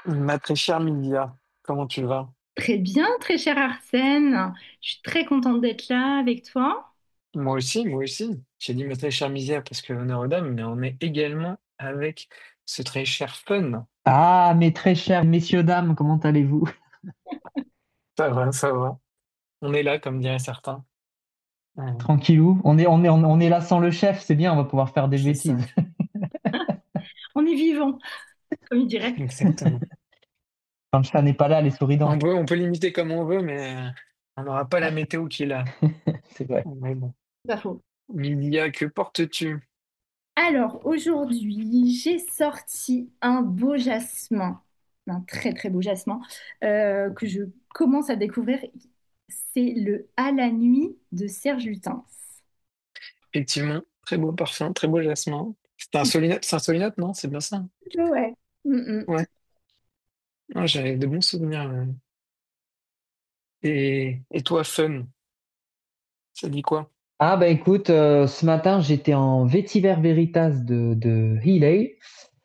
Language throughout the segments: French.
Ma très chère Milia, comment tu vas? Très bien, très cher Arsène. Je suis très contente d'être là avec toi. Moi aussi, moi aussi. J'ai dit ma très chère Milia parce que honneur aux dames, mais on est également avec ce très cher Fun. Ah, mes très chers messieurs, dames, comment allez-vous? Ça va, ça va. On est là, comme diraient certains. Tranquillou. On est là sans le chef, c'est bien, on va pouvoir faire des C'est ça, bêtises. On est vivant, comme il dirait. exactement. Quand le chat n'est pas là, les souris dansent. On peut limiter comme on veut, mais on n'aura pas la météo qu'il a. C'est vrai. Mais bon. Pas faux. Milia, que portes-tu? Alors, aujourd'hui, j'ai sorti un beau jasmin, un très très beau jasmin, que je commence à découvrir. C'est le À la nuit de Serge Lutens. Effectivement, très beau parfum, très beau jasmin. C'est un solinote, non? C'est bien ça? Ouais. Mm, mm. Ouais. Ah, j'avais de bons souvenirs. Et toi, Fun, ça dit quoi? Ah, bah écoute, ce matin, j'étais en Vétiver Veritas de Healey.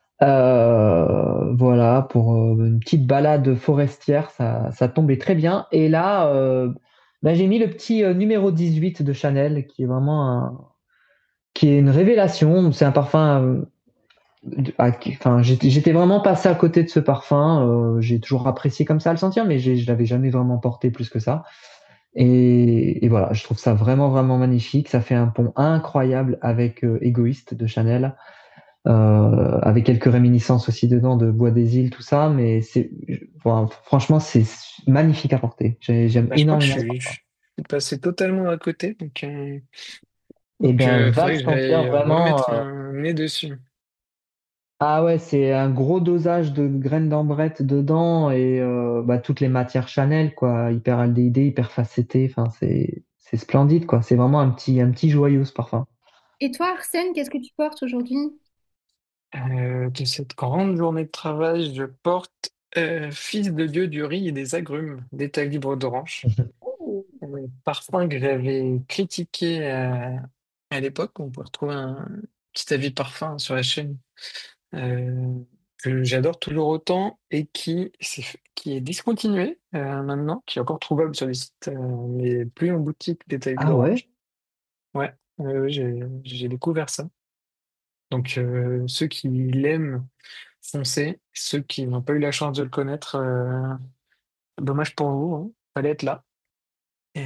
Voilà, pour une petite balade forestière, ça tombait très bien. Et là, bah, j'ai mis le petit numéro 18 de Chanel, qui est une révélation. C'est un parfum. Enfin, j'étais vraiment passé à côté de ce parfum. J'ai toujours apprécié comme ça à le sentir, mais je l'avais jamais vraiment porté plus que ça. Et voilà, je trouve ça vraiment, vraiment magnifique. Ça fait un pont incroyable avec Égoïste de Chanel, avec quelques réminiscences aussi dedans de Bois des Îles, tout ça. Mais bon, franchement, c'est magnifique à porter. J'aime Bah, je crois que je énormément ce suis, je parfum. suis passé totalement à côté, Et donc bien, va faudrait le que sentir j'aille vraiment. remettre un nez dessus. Ah ouais, c'est un gros dosage de graines d'ambrette dedans et bah, toutes les matières Chanel, quoi, hyper aldéhyde, hyper facetté. Enfin, c'est splendide, quoi. C'est vraiment un petit joyau ce parfum. Et toi, Arsène, qu'est-ce que tu portes aujourd'hui? De cette grande journée de travail, je porte Fils de Dieu du riz et des agrumes d'État libre d'Orange. Oh. Parfum que j'avais critiqué à l'époque. On peut retrouver un petit avis parfum sur la chaîne. euh, que j'adore toujours autant et qui est discontinué maintenant, qui est encore trouvable sur les sites, mais plus en boutique des tailles Ah ouais? d'orange. Ouais, j'ai découvert ça. Donc ceux qui l'aiment, foncez. Ceux qui n'ont pas eu la chance de le connaître, dommage pour vous, hein. Fallait être là. Et,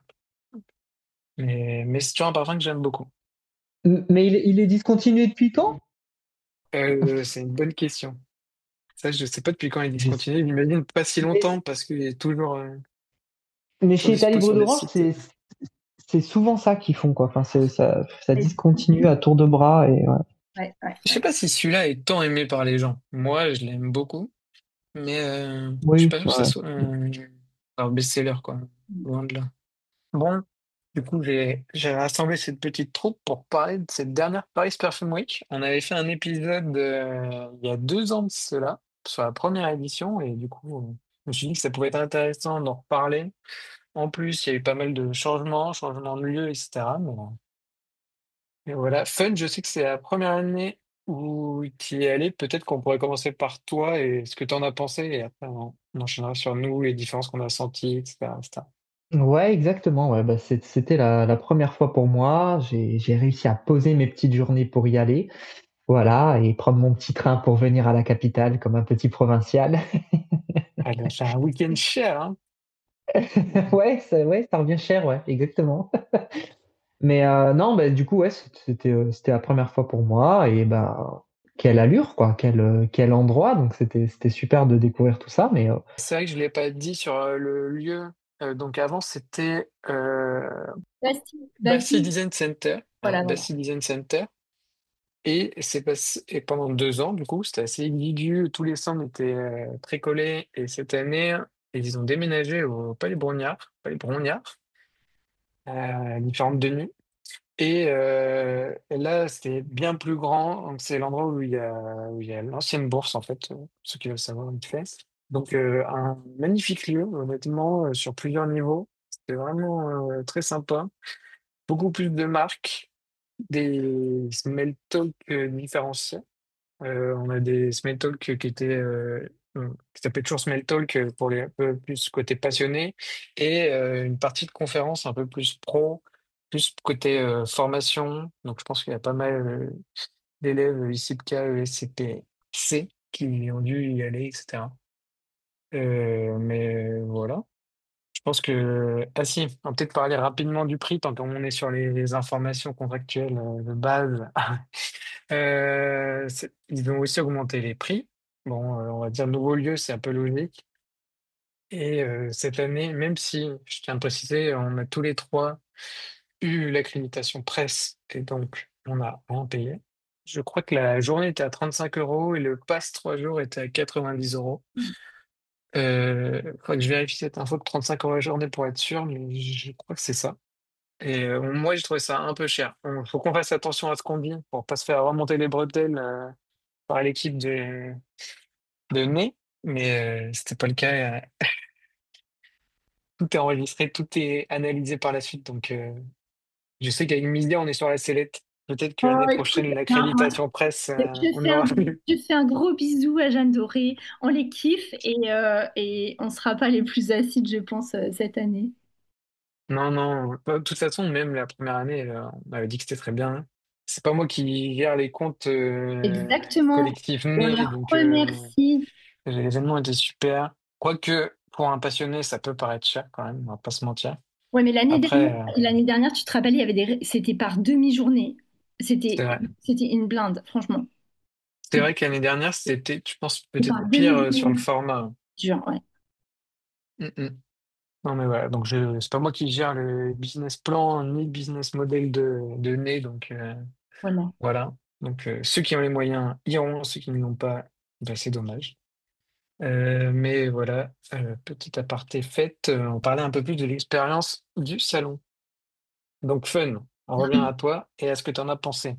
mais c'est toujours un parfum que j'aime beaucoup. Mais il est discontinué depuis quand? C'est une bonne question. Ça, je sais pas depuis quand il est Je- discontinué. J'imagine pas si Mais, longtemps parce qu'il est toujours mais sur chez dispo État sur des d'Orange, sites. c'est souvent ça qu'ils font, quoi. Enfin, ça discontinue à tour de bras et ouais. Ouais, ouais, Je sais ouais. pas si celui-là est tant aimé par les gens. Moi, je l'aime beaucoup, mais je suis Oui, pas sûr que ça ouais. soit un best-seller, quoi. Loin de là. Bon, du coup, j'ai rassemblé cette petite troupe pour parler de cette dernière Paris Perfume Week. On avait fait un épisode il y a 2 ans de cela, sur la première édition, et du coup, je me suis dit que ça pouvait être intéressant d'en reparler. En plus, il y a eu pas mal de changements de lieu, etc. Mais voilà, Fun, je sais que c'est la première année où tu y es allé. Peut-être qu'on pourrait commencer par toi et ce que tu en as pensé, et après on enchaînera sur nous, les différences qu'on a senties, etc., etc. Ouais, exactement. Ouais, bah, c'était la première fois pour moi. J'ai réussi à poser mes petites journées pour y aller. Voilà, et prendre mon petit train pour venir à la capitale comme un petit provincial. Elle a fait un week-end cher, hein. Ouais, ça revient cher, ouais, exactement. Mais non, bah, du coup, ouais, c'était la première fois pour moi et bah quelle allure, quoi, quel endroit. Donc c'était super de découvrir tout ça. Mais C'est vrai que je ne l'ai pas dit sur le lieu. Donc avant, c'était Bastille, Bastille Bastille, Design Center. voilà, voilà. Bastille Design Center. Et pendant 2 ans, du coup, c'était assez exigu. Tous les centres étaient très collés. Et cette année, ils ont déménagé au Palais Brongniart, différentes venues. Et là, c'était bien plus grand. Donc, c'est l'endroit où il y a l'ancienne bourse, en fait, ceux qui veulent savoir vite fait. Donc, un magnifique lieu, honnêtement, sur plusieurs niveaux. C'était vraiment très sympa. Beaucoup plus de marques, des smell talk différenciés. On a des smell talk qui étaient qui s'appelle toujours Smell Talk pour les un peu plus côté passionné, et une partie de conférence un peu plus pro, plus côté formation. Donc je pense qu'il y a pas mal d'élèves ICPK, ESCPC qui ont dû y aller, etc. Mais voilà. Je pense que... Ah si, on va peut-être parler rapidement du prix tant qu'on est sur les informations contractuelles de base. Ils ont aussi augmenté les prix. Bon, on va dire nouveau lieu, c'est un peu logique. Et cette année, même si, je tiens à préciser, on a tous les trois eu l'accréditation presse et donc on a rien payé. Je crois que la journée était à 35 euros et le pass 3 jours était à 90 euros. Faudrait que je vérifie cette info de 35 euros la journée pour être sûr, mais je crois que c'est ça. Et moi, j'ai trouvé ça un peu cher. Il faut qu'on fasse attention à ce qu'on dit pour pas se faire remonter les bretelles par l'équipe de Ney, mais c'était pas le cas. Tout est enregistré, tout est analysé par la suite. Donc, je sais qu'avec Misia, on est sur la sellette. Peut-être que Oh, l'année écoute, prochaine, l'accréditation presse, on aura. je fais un gros bisou à Jeanne Doré. On les kiffe et on sera pas les plus acides, je pense, cette année. Non, non. De toute façon, même la première année, on m'avait dit que c'était très bien. C'est pas moi qui gère les comptes Exactement. collectifs On Ney, leur donc remercie. l'événement était super. Quoique, pour un passionné, ça peut paraître cher quand même, on va pas se mentir. Ouais, mais Après, l'année dernière, tu te rappelles, il y avait c'était par demi-journée. c'est C'était, vrai. c'était une blinde, franchement. C'est vrai que l'année dernière, c'était, je pense, C'était peut-être par pire sur le demi-journée. format. Genre, ouais. Mm, mm. Non, mais voilà. Donc, c'est pas moi qui gère le business plan ni le business model de Ney. Donc, Voilà. voilà. Donc, ceux qui ont les moyens iront, ceux qui ne l'ont pas, ben, c'est dommage. Mais voilà, petit aparté fait, on parlait un peu plus de l'expérience du salon. Donc, fun, on revient à toi et à ce que tu en as pensé.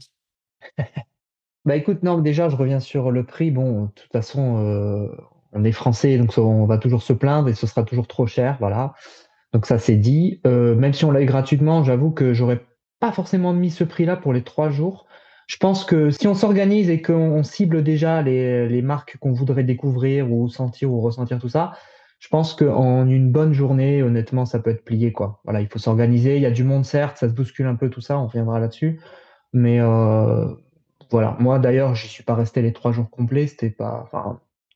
Bah écoute, non, déjà, je reviens sur le prix. Bon, de toute façon, on est français, donc on va toujours se plaindre et ce sera toujours trop cher, voilà. Donc ça, c'est dit. Même si on l'a eu gratuitement, j'avoue que j'aurais pas forcément mis ce prix-là pour les 3 jours. Je pense que si on s'organise et qu'on cible déjà les marques qu'on voudrait découvrir ou sentir ou ressentir tout ça, je pense qu'en une bonne journée, honnêtement, ça peut être plié, quoi. Voilà, il faut s'organiser. Il y a du monde, certes, ça se bouscule un peu tout ça, on reviendra là-dessus. Mais voilà, moi d'ailleurs, j'y suis pas resté les 3 jours complets. C'était pas, enfin,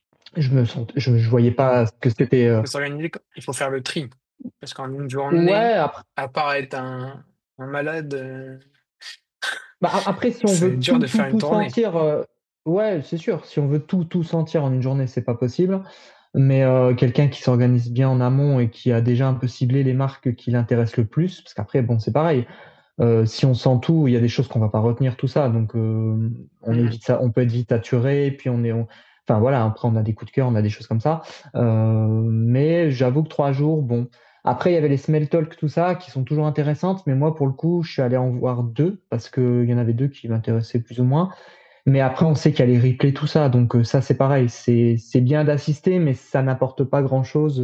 je voyais pas que c'était. Faut s'organiser, il faut faire le tri. Parce qu'en une journée, Ouais, après, à part être un malade, après, si on c'est veut dur tout, de tout, faire une tout tournée. sentir, ouais, c'est sûr. Si on veut tout, tout sentir en une journée, c'est pas possible. Mais quelqu'un qui s'organise bien en amont et qui a déjà un peu ciblé les marques qui l'intéressent le plus, parce qu'après, bon, c'est pareil. Si on sent tout, il y a des choses qu'on va pas retenir, tout ça. Donc, on Mhm. évite ça, on peut être vite saturé. Puis enfin voilà. Après, on a des coups de cœur, on a des choses comme ça. Mais j'avoue que 3 jours, bon. Après, il y avait les smell talk, tout ça, qui sont toujours intéressantes. Mais moi, pour le coup, je suis allé en voir deux parce qu'il y en avait deux qui m'intéressaient plus ou moins. Mais après, on sait qu'il y a les replays, tout ça. Donc, ça, c'est pareil. C'est bien d'assister, mais ça n'apporte pas grand-chose.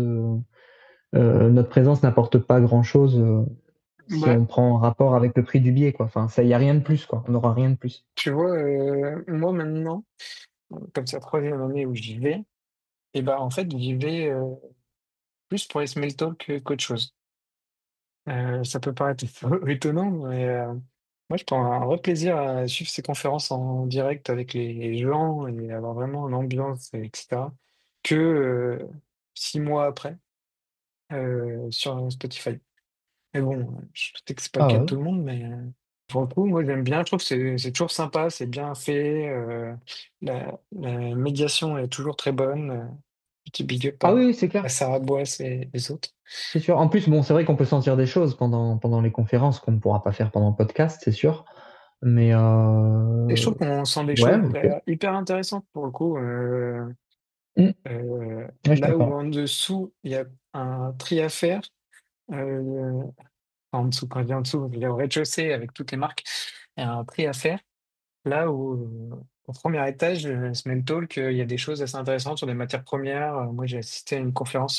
Notre présence n'apporte pas grand-chose. Si Ouais, on prend en rapport avec le prix du billet, quoi. Enfin, ça, il y a rien de plus, quoi. On n'aura rien de plus. tu vois, moi maintenant, comme c'est la troisième année où j'y vais, et ben en fait, j'y vais plus pour les small talk qu'autre chose. Ça peut paraître étonnant, mais moi, je prends un vrai plaisir à suivre ces conférences en direct avec les gens et avoir vraiment l'ambiance, etc., que 6 mois après sur Spotify. Mais bon, je sais que c'est pas le Ah cas de ouais. tout le monde, mais pour le coup, moi, j'aime bien. Je trouve que c'est toujours sympa, c'est bien fait. La médiation est toujours très bonne. Petit big up Ah oui, oui, c'est à clair. Sarah Boisse et les autres. C'est sûr. En plus, bon, c'est vrai qu'on peut sentir des choses pendant les conférences qu'on ne pourra pas faire pendant le podcast, c'est sûr. Mais Et je trouve qu'on sent des ouais, choses ok. hyper intéressantes pour le coup. Mm. Ouais, je suis Là où d'accord. en dessous, il y a un tri à faire. euh, En dessous, quand je dis en dessous, il y a au rez-de-chaussée avec toutes les marques. Il y a un tri à faire. Là où, au premier étage, Smell Talk, il y a des choses assez intéressantes sur des matières premières. Moi, j'ai assisté à une conférence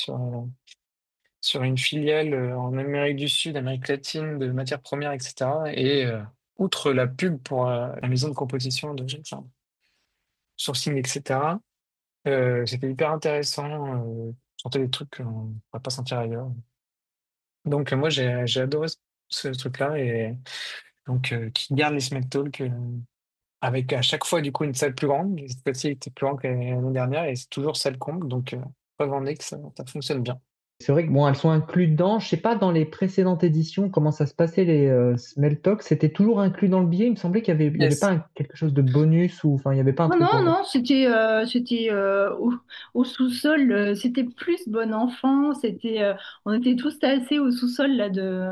sur une filiale en Amérique du Sud, Amérique latine, de matières premières, etc. Et outre la pub pour la maison de composition de enfin, sourcing, etc. C'était hyper intéressant. Je sentais des trucs qu'on ne pourrait pas sentir ailleurs. Donc, moi, j'ai adoré ce truc-là. Et donc, qui garde les Smell Talk avec à chaque fois, du coup, une salle plus grande. Cette fois-ci, elle était plus grande que l'année dernière et c'est toujours salle comble. Donc, preuve en est que ça fonctionne bien. C'est vrai que bon, elles sont incluses dedans. Je sais pas dans les précédentes éditions comment ça se passait les Smell Talk. C'était toujours inclus dans le billet. Il me semblait qu'il y avait pas Yes. quelque chose de bonus ou enfin il y avait pas un Non, truc. non, non, c'était au sous-sol, c'était plus bon enfant, on était tous tassés au sous-sol là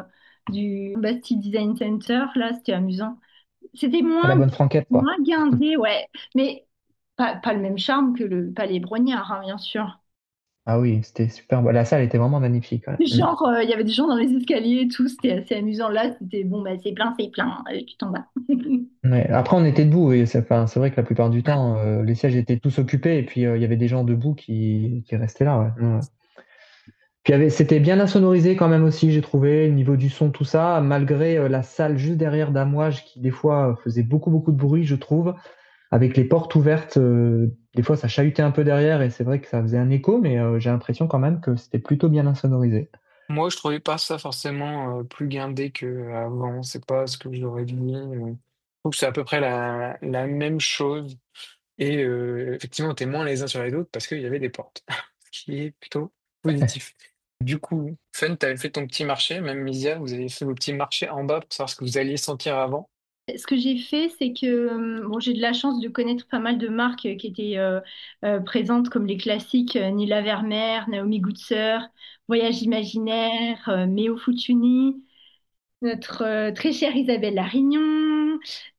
du Bastille Design Center, là, c'était amusant. C'était À la bonne franquette quoi. moins guindé, ouais, mais pas le même charme que le Palais Brognard, hein, bien sûr. Ah oui, c'était super. La salle était vraiment magnifique. Ouais. Mm. Genre, il y avait des gens dans les escaliers et tout, c'était assez amusant. Là, c'était bon, bah, c'est plein, allez, tu t'en vas. Ouais. Après, on était debout et enfin, c'est vrai que la plupart du temps, les sièges étaient tous occupés et puis il y avait des gens debout qui restaient là. Ouais. Ouais. Puis c'était bien insonorisé quand même aussi, j'ai trouvé, au niveau du son, tout ça, malgré la salle juste derrière d'Amouage qui des fois faisait beaucoup beaucoup de bruit, je trouve, avec les portes ouvertes, des fois ça chahutait un peu derrière et c'est vrai que ça faisait un écho, mais j'ai l'impression quand même que c'était plutôt bien insonorisé. Moi, je trouvais pas ça forcément plus guindé qu'avant. C'est pas ce que j'aurais dit. Je trouve que c'est à peu près la même chose. Et effectivement, on était moins les uns sur les autres parce qu'il y avait des portes, ce qui est plutôt positif. Du coup, Fun, tu avais fait ton petit marché, même Misia, vous avez fait vos petits marchés en bas pour savoir ce que vous alliez sentir avant. Ce que j'ai fait, c'est que bon, j'ai de la chance de connaître pas mal de marques qui étaient présentes, comme les classiques Nila Vermeer, Naomi Goodsir, Voyage Imaginaire, Méo Futuni, notre très chère Isabelle Larignon,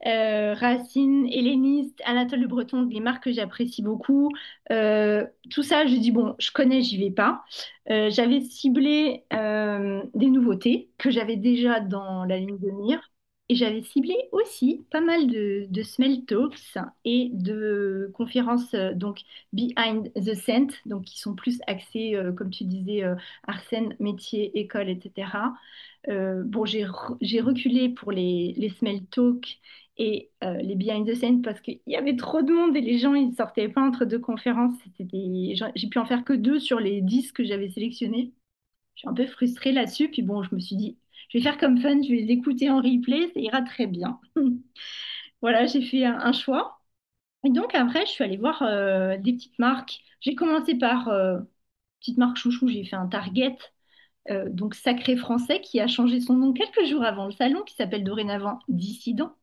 Racine, Helléniste, Anatole Le Breton, des marques que j'apprécie beaucoup. Tout ça, je dis, bon, je connais, j'y vais pas. J'avais ciblé des nouveautés que j'avais déjà dans la ligne de mire. Et j'avais ciblé aussi pas mal de smell talks et de conférences donc behind the scent, donc qui sont plus axées, comme tu disais, Arsène, métier, école, etc. Bon, j'ai reculé pour les smell talk et les behind the scenes parce qu'il y avait trop de monde et les gens ils sortaient pas entre deux conférences. J'ai pu en faire que deux sur les 10 que j'avais sélectionnés. Je suis un peu frustrée là-dessus. Puis bon, je me suis dit, je vais faire comme fun, je vais les écouter en replay, ça ira très bien. Voilà, j'ai fait un choix. Et donc après, je suis allée voir des petites marques. J'ai commencé par petite marque chouchou, j'ai fait un Target donc Sacré Français, qui a changé son nom quelques jours avant le salon, qui s'appelle dorénavant Dissident,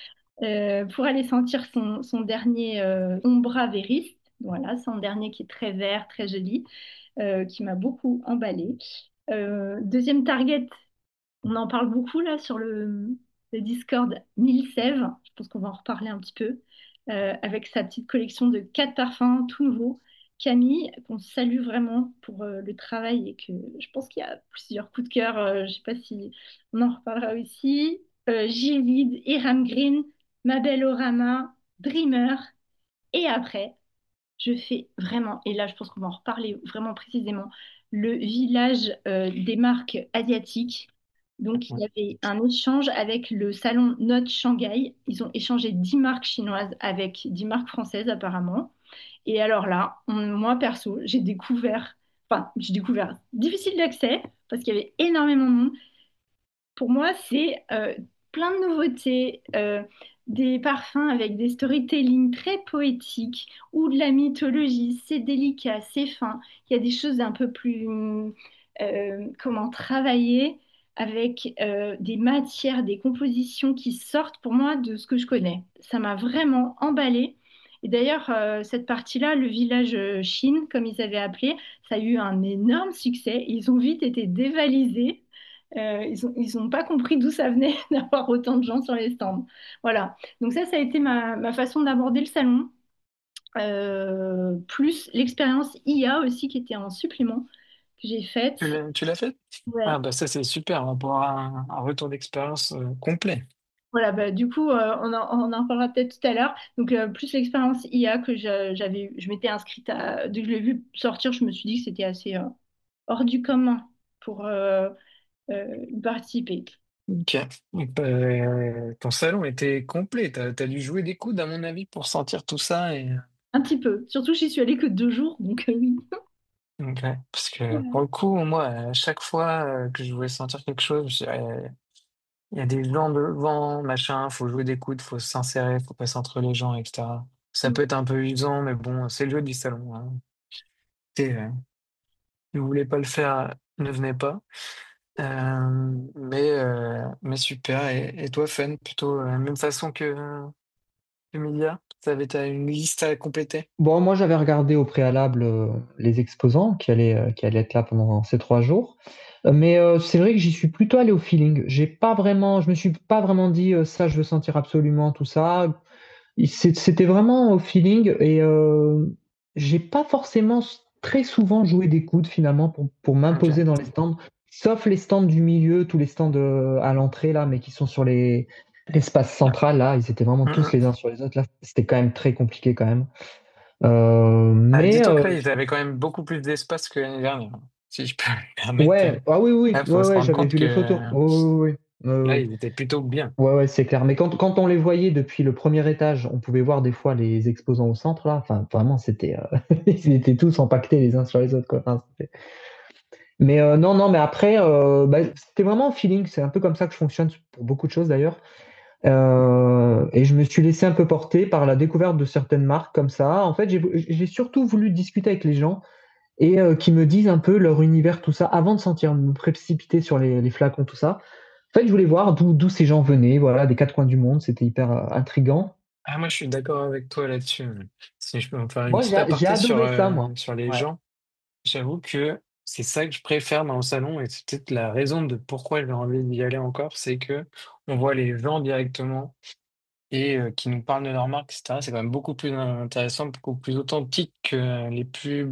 pour aller sentir son dernier Ombra Veris. Voilà, son dernier qui est très vert, très joli, qui m'a beaucoup emballé. Deuxième target, on en parle beaucoup là sur le Discord, Mille Sèvres. Je pense qu'on va en reparler un petit peu. Avec sa petite collection de quatre parfums tout nouveaux. Camille, qu'on salue vraiment pour le travail et que je pense qu'il y a plusieurs coups de cœur. Je ne sais pas si on en reparlera aussi. Givide, Iram Green, Mabel Orama, Dreamer. Et après, je fais vraiment, et là je pense qu'on va en reparler vraiment précisément, le village des marques asiatiques. Donc il y avait un échange avec le salon Note Shanghai. Ils ont échangé 10 marques chinoises avec 10 marques françaises apparemment. Et alors là, moi perso, j'ai découvert, difficile d'accès parce qu'il y avait énormément de monde. Pour moi, c'est plein de nouveautés, des parfums avec des storytelling très poétiques ou de la mythologie. C'est délicat, c'est fin. Il y a des choses un peu plus, comment travailler avec des matières, des compositions qui sortent pour moi de ce que je connais. Ça m'a vraiment emballée. Et d'ailleurs, cette partie-là, le village Chine, comme ils avaient appelé, ça a eu un énorme succès. Ils ont vite été dévalisés. Ils ont pas compris d'où ça venait d'avoir autant de gens sur les stands. Voilà. Donc ça a été ma façon d'aborder le salon. Plus l'expérience IA aussi qui était en supplément que j'ai faite. Tu l'as fait? Ah Ouais. bah ça c'est super, on va pouvoir un retour d'expérience complet. Voilà, bah, du coup, on en reparlera peut-être tout à l'heure. Donc, plus l'expérience IA que je m'étais inscrite à. Dès que je l'ai vu sortir, je me suis dit que c'était assez hors du commun pour y participer. Ok. Donc, ton salon était complet. T'as dû jouer des coudes, à mon avis, pour sentir tout ça. Un petit peu. Surtout, j'y suis allée que 2 jours, donc oui. Ok. Parce que Ouais. pour le coup, moi, à chaque fois que je voulais sentir quelque chose, je dirais, il y a des gens devant, machin, faut jouer des coudes, faut s'insérer, faut passer entre les gens, etc. Ça peut être un peu usant, mais bon, c'est le jeu du salon, hein. Et, si vous voulez pas le faire, ne venez pas. Mais super. Et toi, Fun, plutôt même façon que Emilia? T'as une liste à compléter? Bon, moi, j'avais regardé au préalable les exposants qui allaient être là pendant ces 3 jours. Mais c'est vrai que j'y suis plutôt allé au feeling. Je me suis pas vraiment dit ça, je veux sentir absolument tout ça. C'était vraiment au feeling et j'ai pas forcément très souvent joué des coudes finalement pour m'imposer Ok. dans les stands, sauf les stands du milieu, tous les stands à l'entrée là, mais qui sont sur l'espace Ouais. central là, ils étaient vraiment Mm, tous mm. les uns sur les autres là. C'était quand même très compliqué quand même. Ah, Mais dis-toi que là, ils avaient quand même beaucoup plus d'espace que l'année dernière, hein, si je peux me permettre. ouais, ah oui, oui, Là, faut ouais, se ouais, rendre j'avais compte vu les photos. que Oui, oui, oui. là, Oui. ils étaient plutôt bien. Ouais, ouais, c'est clair. Mais quand on les voyait depuis le premier étage, on pouvait voir des fois les exposants au centre, là. Enfin, vraiment, ils étaient tous empaquetés les uns sur les autres, quoi. Enfin, mais non, non, mais après, bah, c'était vraiment un feeling. C'est un peu comme ça que je fonctionne pour beaucoup de choses d'ailleurs. Et je me suis laissé un peu porter par la découverte de certaines marques comme ça. En fait, j'ai surtout voulu discuter avec les gens et qui me disent un peu leur univers, tout ça, avant de sentir me précipiter sur les flacons, tout ça. En fait, je voulais voir d'où ces gens venaient, voilà, des quatre coins du monde. C'était hyper intriguant. Ah, moi, je suis d'accord avec toi là-dessus. Si je peux me faire une Moi, petite j'ai aparté sur, adoré ça, moi. sur les Ouais. gens, j'avoue que c'est ça que je préfère dans le salon et c'est peut-être la raison de pourquoi j'ai envie d'y aller encore, c'est que on voit les gens directement et qui nous parlent de leur marque, etc. C'est quand même beaucoup plus intéressant, beaucoup plus authentique que les pubs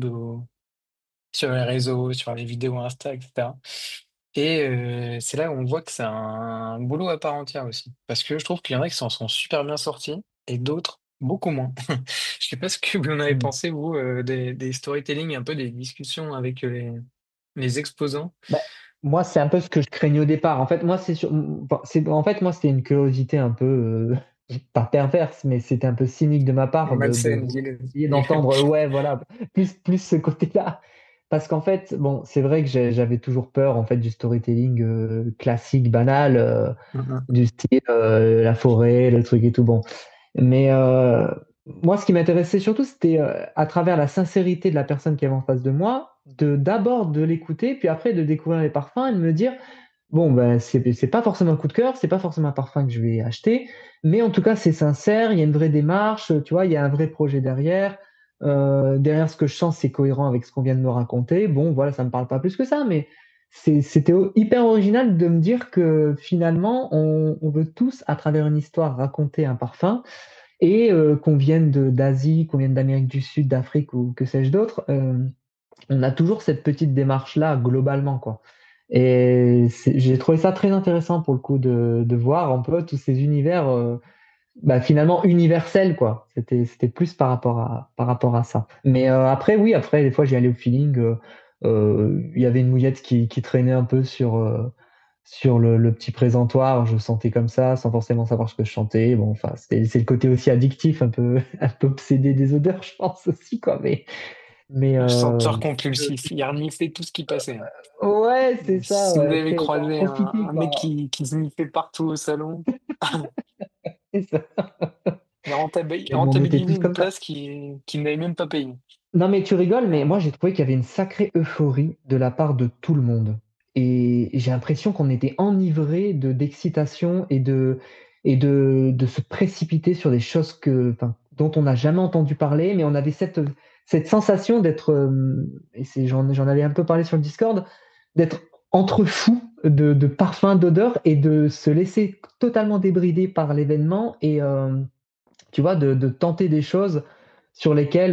sur les réseaux, sur les vidéos Insta, etc. Et c'est là où on voit que c'est un boulot à part entière aussi. Parce que je trouve qu'il y en a qui s'en sont super bien sortis et d'autres beaucoup moins. Je sais pas ce que vous en avez Mm. pensé, vous, des storytelling, un peu des discussions avec les exposants. Bah, moi, c'est un peu ce que je craignais au départ. En fait, moi, en fait, moi, c'était une curiosité un peu, pas perverse, mais c'était un peu cynique de ma part de Malsaine, vouloir dis-le. essayer Dis-le. d'entendre, ouais, voilà, plus ce côté-là. Parce qu'en fait, bon, c'est vrai que j'avais toujours peur, en fait, du storytelling classique, banal, Mhm. du style la forêt, le truc et tout. Bon. Mais moi, ce qui m'intéressait surtout, c'était à travers la sincérité de la personne qui avait en face de moi, d'abord de l'écouter, puis après de découvrir les parfums et de me dire, bon, ben, c'est pas forcément un coup de cœur, c'est pas forcément un parfum que je vais acheter, mais en tout cas, c'est sincère, il y a une vraie démarche, tu vois, il y a un vrai projet derrière. Derrière ce que je sens, c'est cohérent avec ce qu'on vient de me raconter. Bon, voilà, ça me parle pas plus que ça, mais c'était hyper original de me dire que finalement, on veut tous, à travers une histoire, raconter un parfum et qu'on vienne d'Asie, qu'on vienne d'Amérique du Sud, d'Afrique ou que sais-je d'autre, on a toujours cette petite démarche-là globalement, quoi. Et j'ai trouvé ça très intéressant pour le coup de voir un peu tous ces univers bah, finalement universels, quoi. C'était plus par rapport à ça. Mais après, oui, après, des fois, j'y allais au feeling. Il y avait une mouillette qui traînait un peu sur le petit présentoir, je sentais comme ça, sans forcément savoir ce que je chantais. Bon, enfin, c'est le côté aussi addictif, un peu, un peu obsédé des odeurs, je pense aussi, quoi. Mais Le senteur compulsif, il reniflait tout ce qui passait, hein. ouais, c'est ça, Si vous ouais. avez Après, en croisé profiter, un mec quoi. qui sniffait partout au salon, C'est ça. il a Mais bon, on était rentabilisé tous une comme ça. place qui n'avait même pas payé. Non, mais tu rigoles, mais moi, Euh, j'ai trouvé qu'il y avait une sacrée euphorie de la part de tout le monde. Et j'ai l'impression qu'on était enivré d'excitation et de se précipiter sur des choses enfin, dont on n'a jamais entendu parler, mais on avait cette sensation d'être, et j'en avais un peu parlé sur le Discord, d'être entre fous de parfums, d'odeurs et de se laisser totalement débrider par l'événement et, tu vois, de tenter des choses sur lesquelles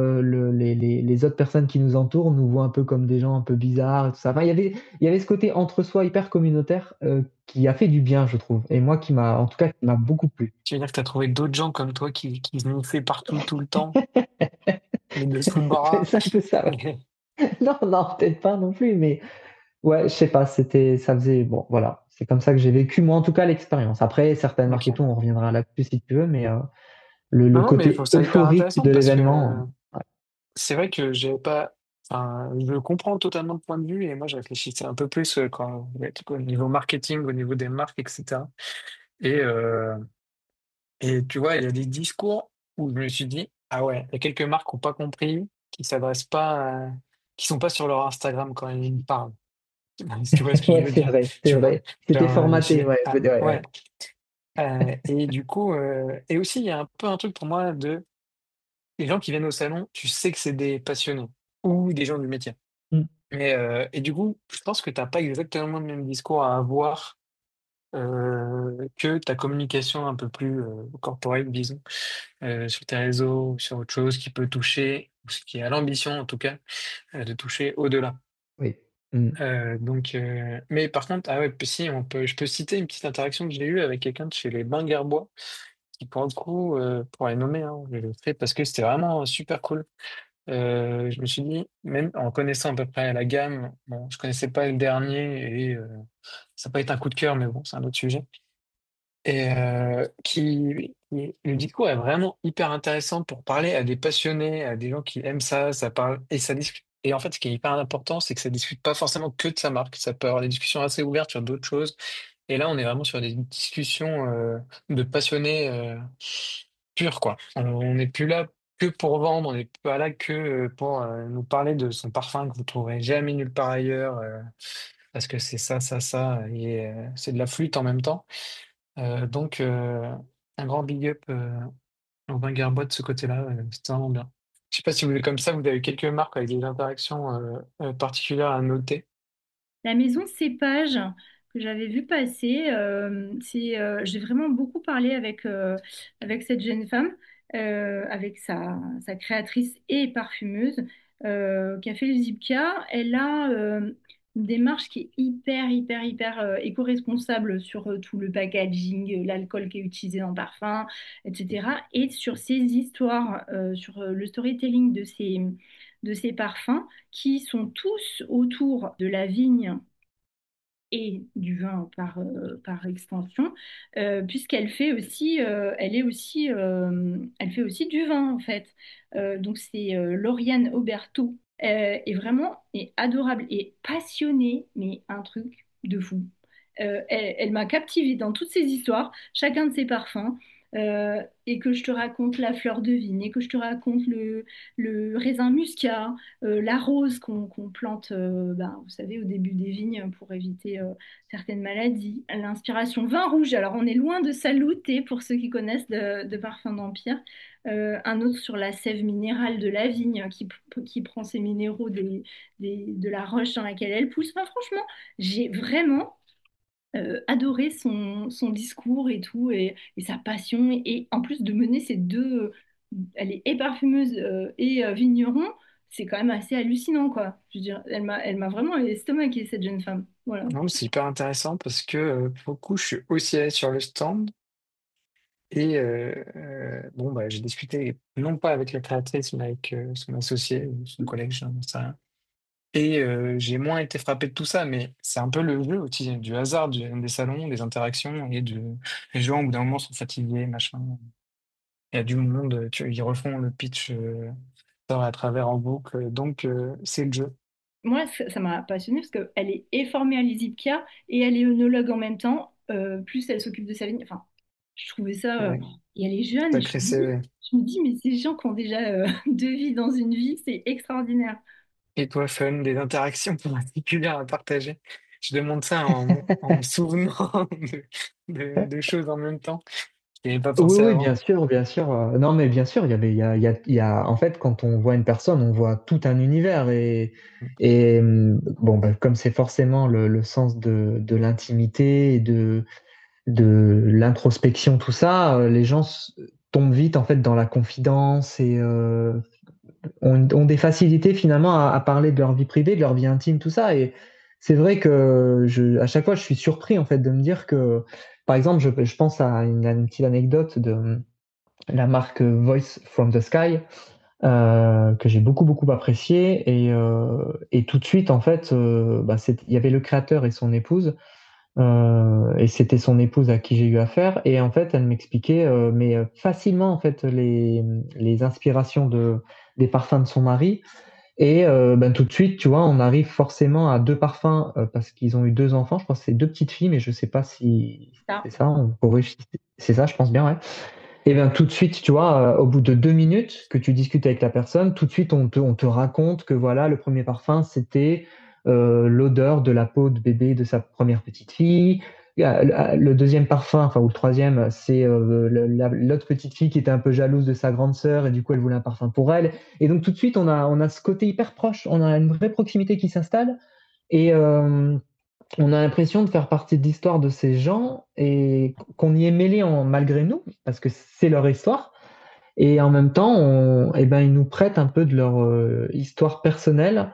les autres personnes qui nous entourent nous voient un peu comme des gens un peu bizarres et tout ça. Enfin, il y avait ce côté entre soi hyper communautaire qui a fait du bien, je trouve. Et moi, en tout cas, qui m'a beaucoup plu. Tu veux dire que tu as trouvé d'autres gens comme toi qui sniffaient partout tout le temps, mais de son C'est un baraque. peu ça, ouais. Non, non, peut-être pas non plus, mais ouais, je sais pas, ça faisait, bon, voilà. C'est comme ça que j'ai vécu, moi, en tout cas, l'expérience. Après, certaines marques et Ok. tout, on reviendra là-dessus si tu veux, le Non, non, mais je côté trouve ça hyper euphorique intéressant de parce que l'événement. c'est vrai que j'ai pas. Enfin, je comprends totalement le point de vue et moi je réfléchissais un peu plus quand ouais, au niveau marketing, au niveau des marques, etc. Et, euh, et tu vois, il y a des discours où je me suis dit, ah ouais, il y a quelques marques qui n'ont pas compris, qui s'adressent pas, qui sont pas sur leur Instagram quand ils me parlent. Si tu vois ce que je Ouais, veux dire. c'est Tu vois, vrai. C'était formaté, ouais, ah, ouais, ouais. ouais. Et du coup, et aussi il y a un peu un truc pour moi de les gens qui viennent au salon, tu sais que c'est des passionnés ou des gens du métier. Mm. Et du coup, je pense que tu n'as pas exactement le même discours à avoir que ta communication un peu plus corporate, disons, sur tes réseaux ou sur autre chose qui peut toucher, ou ce qui a l'ambition en tout cas, de toucher au-delà. Oui. Mm. Mais par contre, ah ouais, puis si, je peux citer une petite interaction que j'ai eue avec quelqu'un de chez les Bains Gerbois, qui pour le coup, pour les nommer, hein, je le fais parce que c'était vraiment super cool. Je me suis dit, même en connaissant à peu près la gamme, bon, je connaissais pas le dernier et ça n'a pas été un coup de cœur, mais bon, c'est un autre sujet. Le discours est vraiment hyper intéressant pour parler à des passionnés, à des gens qui aiment ça, ça parle et ça discute. Et en fait, ce qui est hyper important, c'est que ça discute pas forcément que de sa marque. Ça peut avoir des discussions assez ouvertes sur d'autres choses. Et là, on est vraiment sur des discussions de passionnés purs, quoi. On n'est plus là que pour vendre, on n'est pas là que pour nous parler de son parfum que vous trouverez jamais nulle part ailleurs, parce que c'est ça, ça, ça, et c'est de la flûte en même temps. Un grand big up au Vinguerbois de ce côté-là, c'était vraiment bien. Je sais pas si vous, comme ça, vous avez quelques marques avec des interactions particulières à noter. La maison Cépage que j'avais vu passer, j'ai vraiment beaucoup parlé avec cette jeune femme, avec sa créatrice et parfumeuse qui a fait le Zipka. Elle a une démarche qui est hyper éco-responsable sur tout le packaging, l'alcool qui est utilisé dans le parfum, etc. Et sur ses histoires, sur le storytelling de ces parfums qui sont tous autour de la vigne et du vin par extension, puisqu'elle fait aussi, elle fait aussi du vin en fait. Donc c'est Lauriane Auberto, est vraiment est adorable et passionnée, mais un truc de fou. Elle m'a captivée dans toutes ses histoires, chacun de ses parfums. Et que je te raconte la fleur de vigne, et que je te raconte le raisin muscat, la rose qu'on plante, ben, vous savez, au début des vignes pour éviter certaines maladies. L'inspiration vin rouge, alors on est loin de salouter pour ceux qui connaissent de parfums d'Empire. Un autre sur la sève minérale de la vigne qui prend ses minéraux de la roche dans laquelle elle pousse. Enfin, franchement, j'ai vraiment adoré son discours et tout, et sa passion, et en plus de mener ces deux, elle est et parfumeuse et vigneron, c'est quand même assez hallucinant, quoi. Je veux dire, elle m'a vraiment estomaqué, cette jeune femme. Voilà. Non, c'est hyper intéressant parce que pour le coup, je suis aussi allé sur le stand et bon, bah, j'ai discuté non pas avec la créatrice, mais avec son associé ou son collègue, je ne sais rien. Et j'ai moins été frappé de tout ça, mais c'est un peu le jeu aussi, du hasard des salons, des interactions les gens au bout d'un moment sont fatigués, machin. Il y a du monde, ils refont le pitch à travers en boucle, donc c'est le jeu. Moi, ça m'a passionnée parce qu'elle est et formée à l'ISIPCA et elle est œnologue en même temps, plus elle s'occupe de sa vigne. Enfin, je trouvais ça. Ouais, Et elle est jeune, sacré CV. je me dis, mais ces gens qui ont déjà deux vies dans une vie, c'est extraordinaire. Et toi, Fun, des interactions particulières à partager? Je demande ça en me souvenant de choses en même temps. Je n'avais pas Oui, pensé oui, avant. bien sûr. Non, mais bien sûr, il y avait, il y a, en fait, quand on voit une personne, on voit tout un univers bon, bah, comme c'est forcément le sens de l'intimité et de l'introspection, tout ça, les gens tombent vite en fait dans la confidence et ont des facilités finalement à parler de leur vie privée, de leur vie intime, tout ça. Et c'est vrai que à chaque fois, je suis surpris en fait de me dire que, par exemple, je pense à une petite anecdote de la marque Voice from the Sky, que j'ai beaucoup apprécié. Et tout de suite, en fait, il y avait le créateur et son épouse. Et c'était son épouse à qui j'ai eu affaire. Et en fait, elle m'expliquait, mais facilement, en fait, les inspirations des parfums de son mari. Et ben, tout de suite, tu vois, on arrive forcément à deux parfums parce qu'ils ont eu deux enfants. Je pense que c'est deux petites filles, mais je sais pas si Ça. c'est ça. On corrige. C'est ça, je pense bien, ouais. Et bien tout de suite, tu vois, au bout de 2 minutes que tu discutes avec la personne, tout de suite on te raconte que voilà, le premier parfum, c'était l'odeur de la peau de bébé de sa première petite fille. Le deuxième parfum, enfin ou le troisième, c'est l'autre petite fille qui était un peu jalouse de sa grande sœur et du coup elle voulait un parfum pour elle. Et donc tout de suite on a ce côté hyper proche, on a une vraie proximité qui s'installe et on a l'impression de faire partie de l'histoire de ces gens et qu'on y est mêlé malgré nous, parce que c'est leur histoire. Et en même temps, eh ben, ils nous prêtent un peu de leur histoire personnelle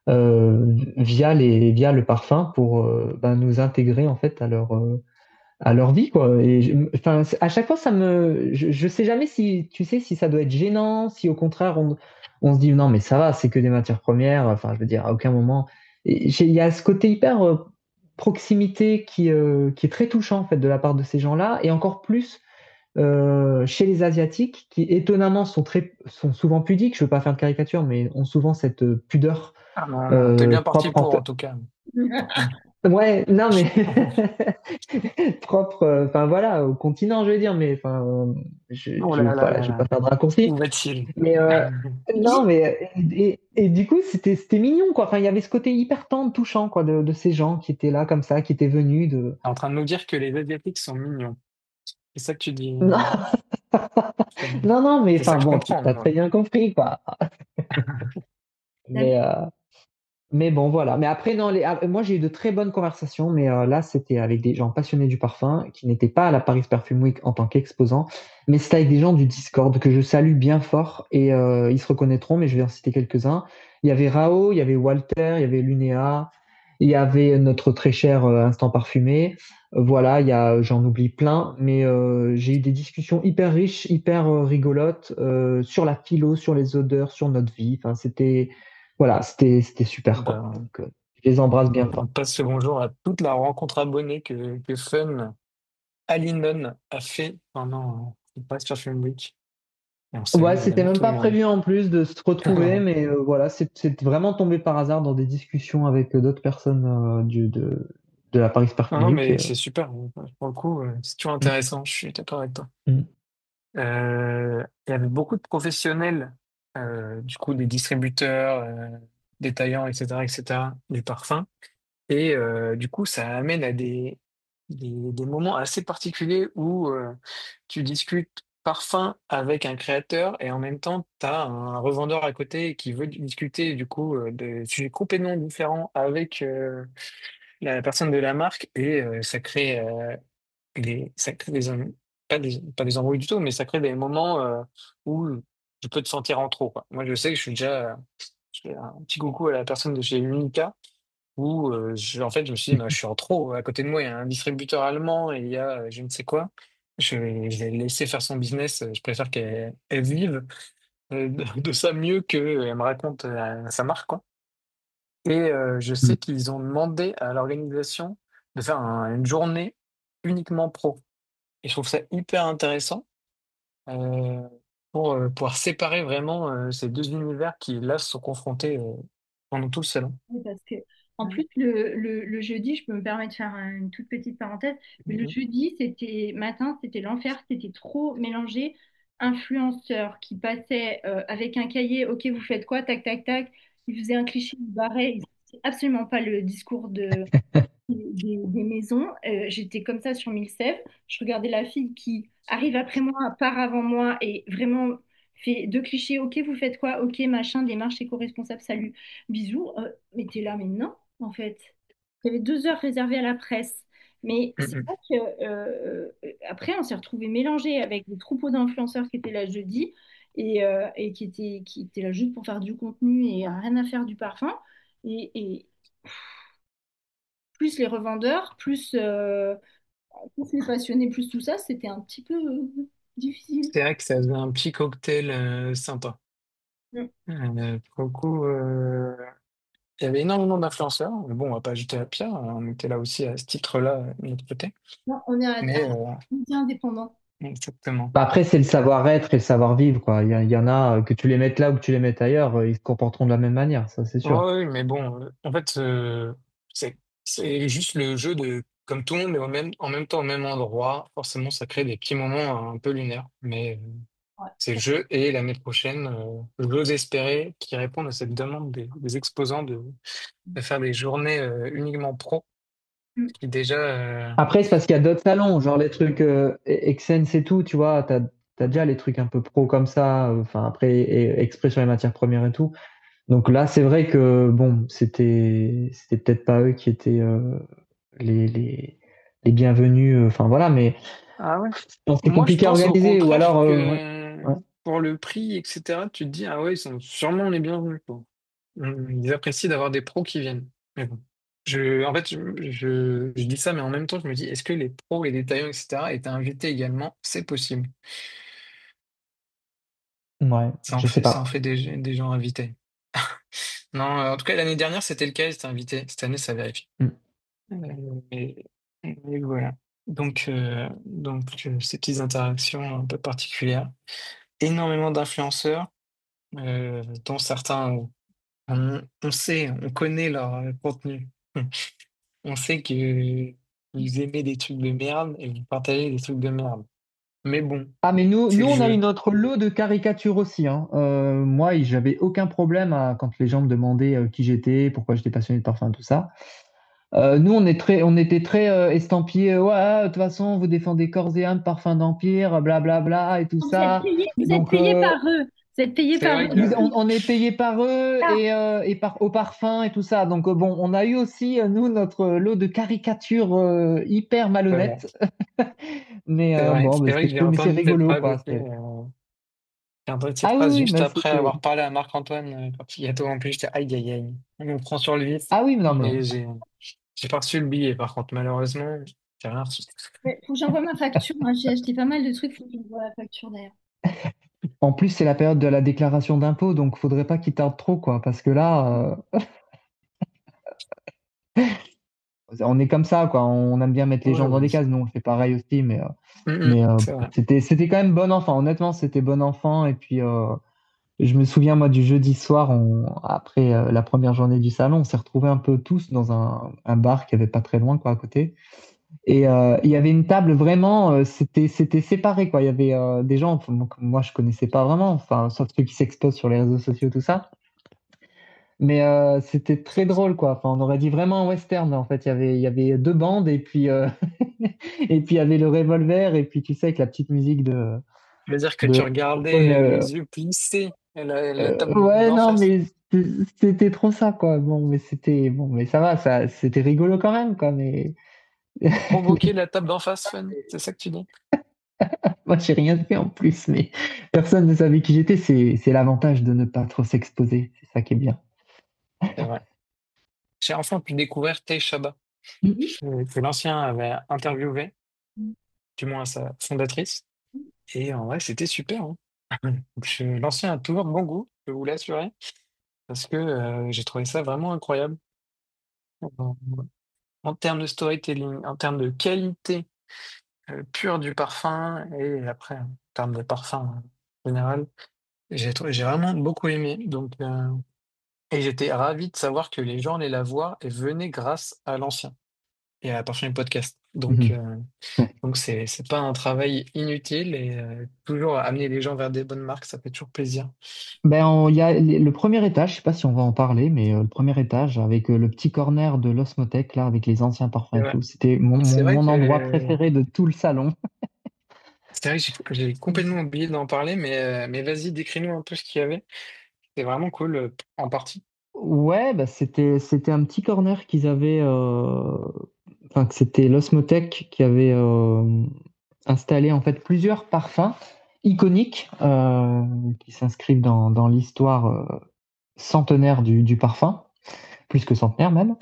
via le parfum pour ben, nous intégrer en fait à leur vie, quoi. Et enfin, à chaque fois, je sais jamais si, tu sais, si ça doit être gênant, si au contraire, on se dit non, mais ça va, c'est que des matières premières. Enfin, je veux dire, à aucun moment. Il y a ce côté hyper proximité qui est très touchant, en fait, de la part de ces gens-là, et encore plus chez les Asiatiques, qui étonnamment sont souvent pudiques. Je veux pas faire de caricature, mais ont souvent cette pudeur Ah non, non, t'es bien parti propre pour en tout cas. Ouais, non, mais propre, enfin voilà, au continent, je veux dire, mais enfin, Oh là là voilà, là je vais là. pas faire de raccourci, Où va-t-il? mais non, mais et du coup, c'était mignon, quoi. Enfin, il y avait ce côté hyper tendre, touchant, quoi, de ces gens qui étaient là comme ça, qui étaient venus de. T'es en train de nous dire que les Asiatiques sont mignons. C'est ça que tu dis. Non, non, non, mais C'est ça enfin que je bon, comprends, t'as moi. très bien compris, quoi. Mais Mais bon, voilà. Mais après, non, moi, j'ai eu de très bonnes conversations, mais là, c'était avec des gens passionnés du parfum qui n'étaient pas à la Paris Perfume Week en tant qu'exposants, mais c'était avec des gens du Discord que je salue bien fort et ils se reconnaîtront, mais je vais en citer quelques-uns. Il y avait Rao, il y avait Walter, il y avait Lunéa, il y avait notre très cher Instant Parfumé. Voilà, j'en oublie plein, mais j'ai eu des discussions hyper riches, hyper rigolotes sur la philo, sur les odeurs, sur notre vie. Enfin, c'était super, quoi. Ben, Donc, je les embrasse bien on fort. passe le bonjour à toute la rencontre abonnée que Fun Alinon a fait pendant le Paris Fashion Week. Et on salue Ouais, c'était évidemment même tout le pas monde. prévu en plus de se retrouver, mais voilà, c'est vraiment tombé par hasard dans des discussions avec d'autres personnes de la Paris Non, Perfume non, Week. mais c'est super. Pour le coup, c'est toujours Mm, intéressant. Je suis d'accord avec toi. mm. Il y avait beaucoup de professionnels, du coup, des distributeurs, détaillants, etc., du parfum. Et du coup, ça amène à des moments assez particuliers où tu discutes parfum avec un créateur et en même temps, tu as un revendeur à côté qui veut discuter du coup de sujets complètement différents avec la personne de la marque et ça crée pas des embrouilles du tout, mais ça crée des moments où tu peux te sentir en trop, quoi. Moi, je sais que je fais un petit coucou à la personne de chez Unica où en fait, je me suis dit, bah, je suis en trop. À côté de moi, il y a un distributeur allemand et il y a je ne sais quoi. Je vais laisser faire son business. Je préfère qu'elle vive de ça mieux qu'elle me raconte sa marque, quoi. Et je sais Mm. qu'ils ont demandé à l'organisation de faire une journée uniquement pro. Et je trouve ça hyper intéressant euh, pour pouvoir séparer vraiment ces deux univers qui, là, se sont confrontés pendant tout le salon. Oui, parce que, en plus, le jeudi, je peux me permettre de faire une toute petite parenthèse, mais le Mhm. jeudi, c'était l'enfer, c'était trop mélangé. Influenceurs qui passaient avec un cahier, ok, vous faites quoi, tac, tac, tac, ils faisaient un cliché, ils barraient, c'est absolument pas le discours des maisons. J'étais comme ça sur Mille Sèvres. Je regardais la fille qui arrive après moi, part avant moi et vraiment fait deux clichés. Ok, vous faites quoi? Ok, machin, démarche éco-responsable, salut, bisous. Mais t'es là, mais non, en fait. Il y avait 2 heures réservées à la presse. Mais c'est Mhm. vrai que après, on s'est retrouvés mélangés avec des troupeaux d'influenceurs qui étaient là jeudi et qui étaient là juste pour faire du contenu et rien à faire du parfum. Et plus les revendeurs, plus les passionnés, plus tout ça, c'était un petit peu difficile. C'est vrai que ça faisait un petit cocktail sympa. Mm. Pour le coup, il y avait énormément d'influenceurs. Mais bon, on va pas jeter la pierre. On était là aussi à ce titre-là, de notre côté. Non, on est Mais indépendant. exactement. Bah, après, c'est le savoir-être et le savoir-vivre, quoi. Il y en a que tu les mettes là ou que tu les mettes ailleurs, ils se comporteront de la même manière, ça c'est sûr. Ouais, oui, mais bon, en fait, c'est c'est juste le jeu de comme tout le monde est en même temps au même endroit. Forcément, ça crée des petits moments un peu lunaires. Mais Ouais, c'est le jeu et l'année prochaine, j'ose espérer qu'ils répondent à cette demande des exposants de faire des journées uniquement pro. Mm. Qui déjà, Après, c'est parce qu'il y a d'autres salons, genre les trucs Excense et tout, tu vois, t'as déjà les trucs un peu pro comme ça, enfin après, exprès sur les matières premières et tout. Donc là, c'est vrai que, bon, c'était peut-être pas eux qui étaient les, les, les bienvenus, enfin voilà, mais ah ouais. bon, c'est Moi, je compliqué à pense au organiser, ou contraire alors, ouais, que ouais. pour le prix, etc., tu te dis, ah ouais, ils sont sûrement les bienvenus, quoi. Ils apprécient d'avoir des pros qui viennent. Mais bon. En fait, je dis ça, mais en même temps, je me dis, est-ce que les pros et les taillants, etc., étaient invités également? C'est possible. Ouais, je sais Ça en pas. fait des gens invités. Non, en tout cas, l'année dernière, c'était le cas, ils étaient invités. Cette année, ça vérifie. Mm. Et, et voilà. Ces petites interactions un peu particulières. Énormément d'influenceurs, dont certains, on sait, on connaît leur contenu. On sait que ils aimaient des trucs de merde et vous partagez des trucs de merde. Mais bon, Ah, mais c'est nous, le on a eu jeu. notre lot de caricatures aussi, hein. Moi, j'avais aucun problème quand les gens me demandaient qui j'étais, pourquoi j'étais passionné de parfum, tout ça. Nous, on était très estampillés. Ouais, de toute façon, vous défendez corps et âme parfum d'empire, blablabla et tout ça. Vous êtes Donc, payé par eux. Vous êtes payé C'est par vrai eux. on, que on est payé par eux Ah, et au parfum et tout ça. Donc, bon, on a eu aussi, nous, notre lot de caricatures hyper c'est vrai. malhonnêtes. Mais C'est vrai. bon, C'est bah, vrai que j'ai mais c'est entendu cette rigolo, phrase quoi. aussi. J'ai entendu cette Ah oui, phrase oui, juste mais après c'était. avoir parlé à Marc-Antoine quand il gâteau en plus. J'étais aïe aïe aïe. On me prend sur le vif. Ah oui, mais non, mais. Et j'ai pas reçu le billet, par contre, malheureusement. J'ai rien reçu. ouais, faut que j'envoie ma facture. Moi, j'ai acheté pas mal de trucs. Faut que j'envoie la facture d'ailleurs. En plus, c'est la période de la déclaration d'impôt, donc faudrait pas qu'il tarde trop, quoi. Parce que là, on est comme ça, quoi. On aime bien mettre les Ouais, gens dans des ouais. cases. Nous, on fait pareil aussi, C'est vrai. c'était quand même bon enfant. Honnêtement, c'était bon enfant. Et puis, je me souviens, moi, du jeudi soir, après la première journée du salon, on s'est retrouvés un peu tous dans un bar qui avait pas très loin, quoi, à côté. Et il y avait une table vraiment, c'était séparé, quoi. Il y avait des gens que moi, je connaissais pas vraiment, enfin, sauf ceux qui s'exposent sur les réseaux sociaux, tout ça. Mais c'était très drôle, quoi. Enfin, on aurait dit vraiment un western. En fait, il y avait deux bandes et puis et puis il y avait le revolver et puis tu sais avec la petite musique Je veux dire que tu de regardais les yeux plissés la table ouais, d'en non, face. mais c'était trop ça, quoi. Bon, mais ça va, ça c'était rigolo quand même, quoi. Mais Provoquer la table d'en face, fun. C'est ça que tu dis? moi, j'ai rien fait en plus. Mais personne ne savait qui j'étais. C'est l'avantage de ne pas trop s'exposer. C'est ça qui est bien. C'est vrai. J'ai enfin pu découvrir Tay Shaba, Mm. que l'ancien avait interviewé, du moins sa fondatrice. Et en vrai, c'était super, hein. L'ancien a toujours bon goût, je peux vous l'assurer, parce que j'ai trouvé ça vraiment incroyable. En, en termes de storytelling, en termes de qualité pure du parfum, et après, en termes de parfum en général, j'ai vraiment beaucoup aimé. Et j'étais ravi de savoir que les gens allaient la voir et venaient grâce à l'ancien et à Parfum Podcast. Mhm. Donc c'est pas un travail inutile et toujours amener les gens vers des bonnes marques, ça fait toujours plaisir. Ben, il y a le premier étage, je sais pas si on va en parler, mais le premier étage avec le petit corner de l'Osmothèque, là, avec les anciens parfums Et et ouais. tout, c'était C'est vrai mon endroit que préféré de tout le salon. c'est vrai que j'ai complètement oublié d'en parler, mais vas-y, décris-nous un peu ce qu'il y avait. C'est vraiment cool en partie. Ouais, bah c'était un petit corner qu'ils avaient, enfin que c'était l'Osmothèque qui avait installé en fait plusieurs parfums iconiques qui s'inscrivent dans l'histoire centenaire du parfum, plus que centenaire même.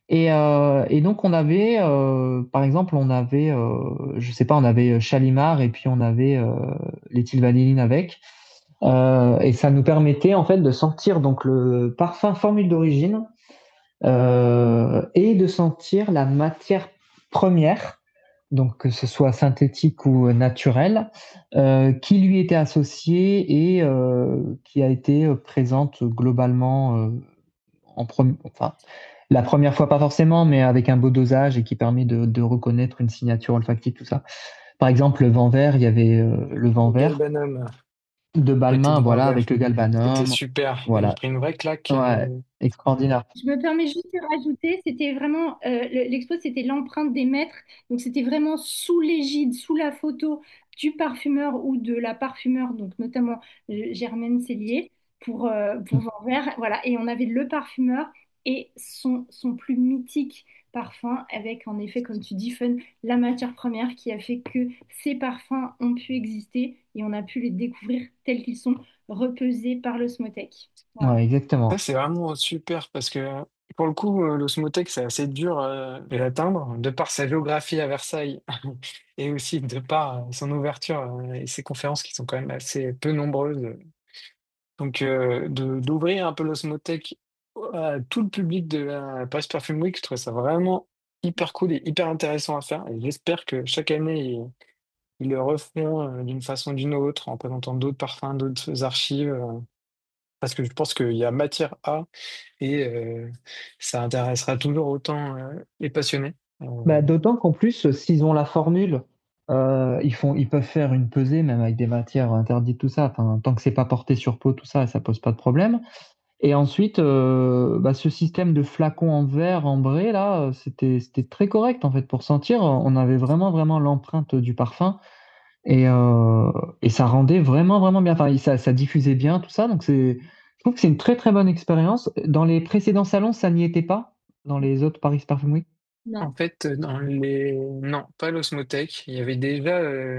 Et donc on avait, par exemple, on avait, je sais pas, on avait Chalimar et puis on avait l'éthylvanilline avec. Et ça nous permettait en fait de sortir donc le parfum formule d'origine. et de sentir la matière première, donc que ce soit synthétique ou naturelle, qui lui était associée et qui a été présente globalement enfin, la première fois pas forcément, mais avec un beau dosage et qui permet de reconnaître une signature olfactive, tout ça. Par exemple, le vent vert, il y avait le vent Le vert Galbanum, de pâté Balmain, de vin voilà, vert. avec le C'était galbanum, super. Il m'a voilà. pris une vraie claque. Ouais, extraordinaire. Je me permets juste de rajouter, c'était vraiment, l'expo, c'était l'empreinte des maîtres, donc c'était vraiment sous l'égide, sous la photo du parfumeur ou de la parfumeur, donc notamment Germaine Cellier pour Vent Vert, voilà, et on avait le parfumeur et son plus mythique parfum avec, en effet, comme tu dis, Fun, la matière première qui a fait que ces parfums ont pu exister et on a pu les découvrir tels qu'ils sont, repesés par l'osmothèque. Voilà. Ouais, Ça, exactement. c'est vraiment super parce que pour le coup, l'osmothèque, c'est assez dur de l'atteindre, de par sa géographie à Versailles et aussi de par son ouverture et ses conférences qui sont quand même assez peu nombreuses. Donc, d'ouvrir un peu l'osmothèque à tout le public de la Paris Perfume Week, je trouve ça vraiment hyper cool et hyper intéressant à faire. Et j'espère que chaque année, ils le refont d'une façon ou d'une autre en présentant d'autres parfums, d'autres archives. Parce que je pense qu'il y a matière à et ça intéressera toujours autant les passionnés. Bah, d'autant qu'en plus, s'ils ont la formule, ils peuvent faire une pesée, même avec des matières interdites, tout ça. Enfin, tant que c'est pas porté sur peau, tout ça, ça pose pas de problème. Et ensuite, bah, ce système de flacon en verre ambré, là, c'était très correct, en fait, pour sentir. On avait vraiment, vraiment l'empreinte du parfum et, euh, et ça rendait vraiment, vraiment bien. Enfin, ça diffusait bien, tout ça. Donc, je trouve que c'est une très, très bonne expérience. Dans les précédents salons, ça n'y était pas. Dans les autres Paris Parfume Week. En Non. fait, dans les... Non, pas l'osmothèque. Il y avait déjà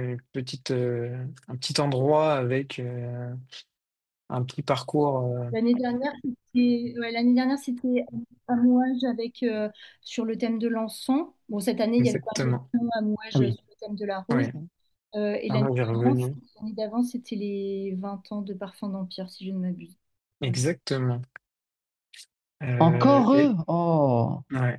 un petit endroit avec un petit parcours. L'année dernière, c'était un mouage avec, sur le thème de l'encens. Bon, cette année, il y avait pas Exactement. un mouage Oui. sur le thème de la rose. Oui. Et Ah, moi, j'ai revenu. l'année d'avant, c'était les 20 ans de Parfum d'Empire, si je ne m'abuse. Voilà. Exactement. Encore eux? Et Oh, ouais,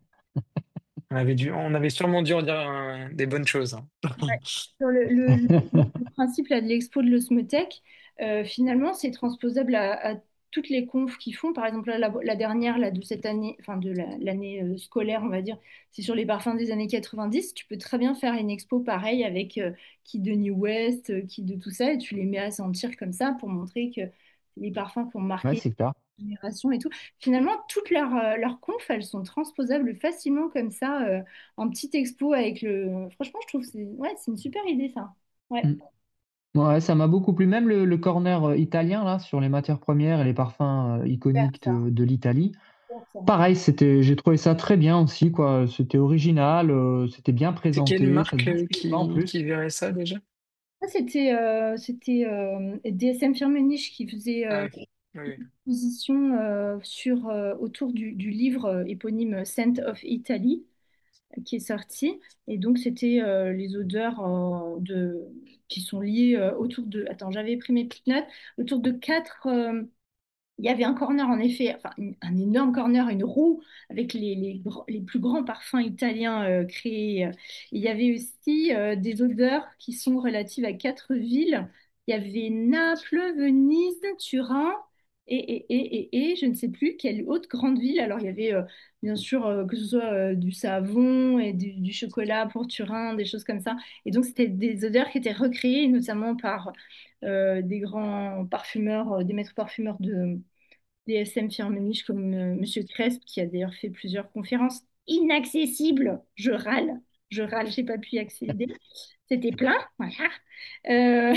on avait sûrement dû en dire des bonnes choses, hein. Ouais. Sur le principe là, de l'expo de l'Osmothèque, finalement, c'est transposable à toutes les confs qui font. Par exemple, là, la dernière là, de cette année, enfin de l'année scolaire, on va dire, c'est sur les parfums des années 90. Tu peux très bien faire une expo pareille avec qui de New West, qui de tout ça, et tu les mets à sentir comme ça pour montrer que les parfums qui ont ouais, marqué c'est clair. génération et tout. Finalement, toutes leurs confs, elles sont transposables facilement comme ça en petite expo avec le. Franchement, je trouve que c'est une super idée ça. Ouais. Mm. Ouais, ça m'a beaucoup plu. Même le corner italien, là, sur les matières premières et les parfums Super iconiques ça. de l'Italie. Super ça. Pareil, j'ai trouvé ça très bien aussi, quoi. C'était original, c'était bien C'est quelle présenté, ça se marque bousculait pas en qui plus. verrait ça déjà? Ça, c'était DSM Firmenich qui faisait Ah oui, oui, oui. une exposition autour du livre éponyme Scent of Italy qui est sorti. Et donc, c'était les odeurs qui sont liées autour de. Attends, j'avais pris mes petites notes. Autour de quatre. Il y avait un corner, en effet, enfin, un énorme corner, une roue avec les plus grands parfums italiens créés. Il y avait aussi des odeurs qui sont relatives à quatre villes. Il y avait Naples, Venise, Turin et je ne sais plus quelle autre grande ville. Alors, il y avait bien sûr que ce soit du savon et du chocolat pour Turin, des choses comme ça. Et donc, c'était des odeurs qui étaient recréées, notamment par des grands parfumeurs, des maîtres parfumeurs de DSM Firmenich comme Monsieur Cresp, qui a d'ailleurs fait plusieurs conférences inaccessibles. Je râle, j'ai pas pu y accéder. C'était plein, voilà. Euh,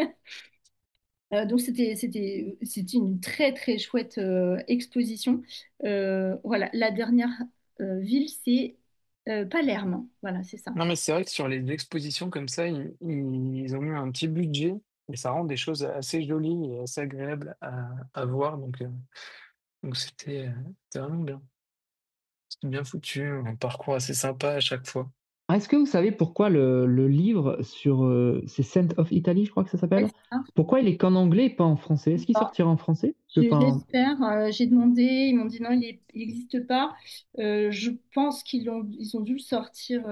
donc c'était une très très chouette exposition. Voilà, la dernière ville, c'est Palerme. Voilà, c'est ça. Non, mais c'est vrai que sur les expositions comme ça, ils ont mis un petit budget et ça rend des choses assez jolies et assez agréables à voir. Donc c'était vraiment bien. C'était bien foutu, un parcours assez sympa à chaque fois. Est-ce que vous savez pourquoi le livre sur c'est Scent of Italy, je crois que ça Ouais, s'appelle? c'est ça. Pourquoi il est qu'en anglais et pas en français? Est-ce qu'il Bon, sortira en français? Que, enfin, j'espère. J'ai demandé, ils m'ont dit non, il n'existe pas. Je pense ils ont dû le sortir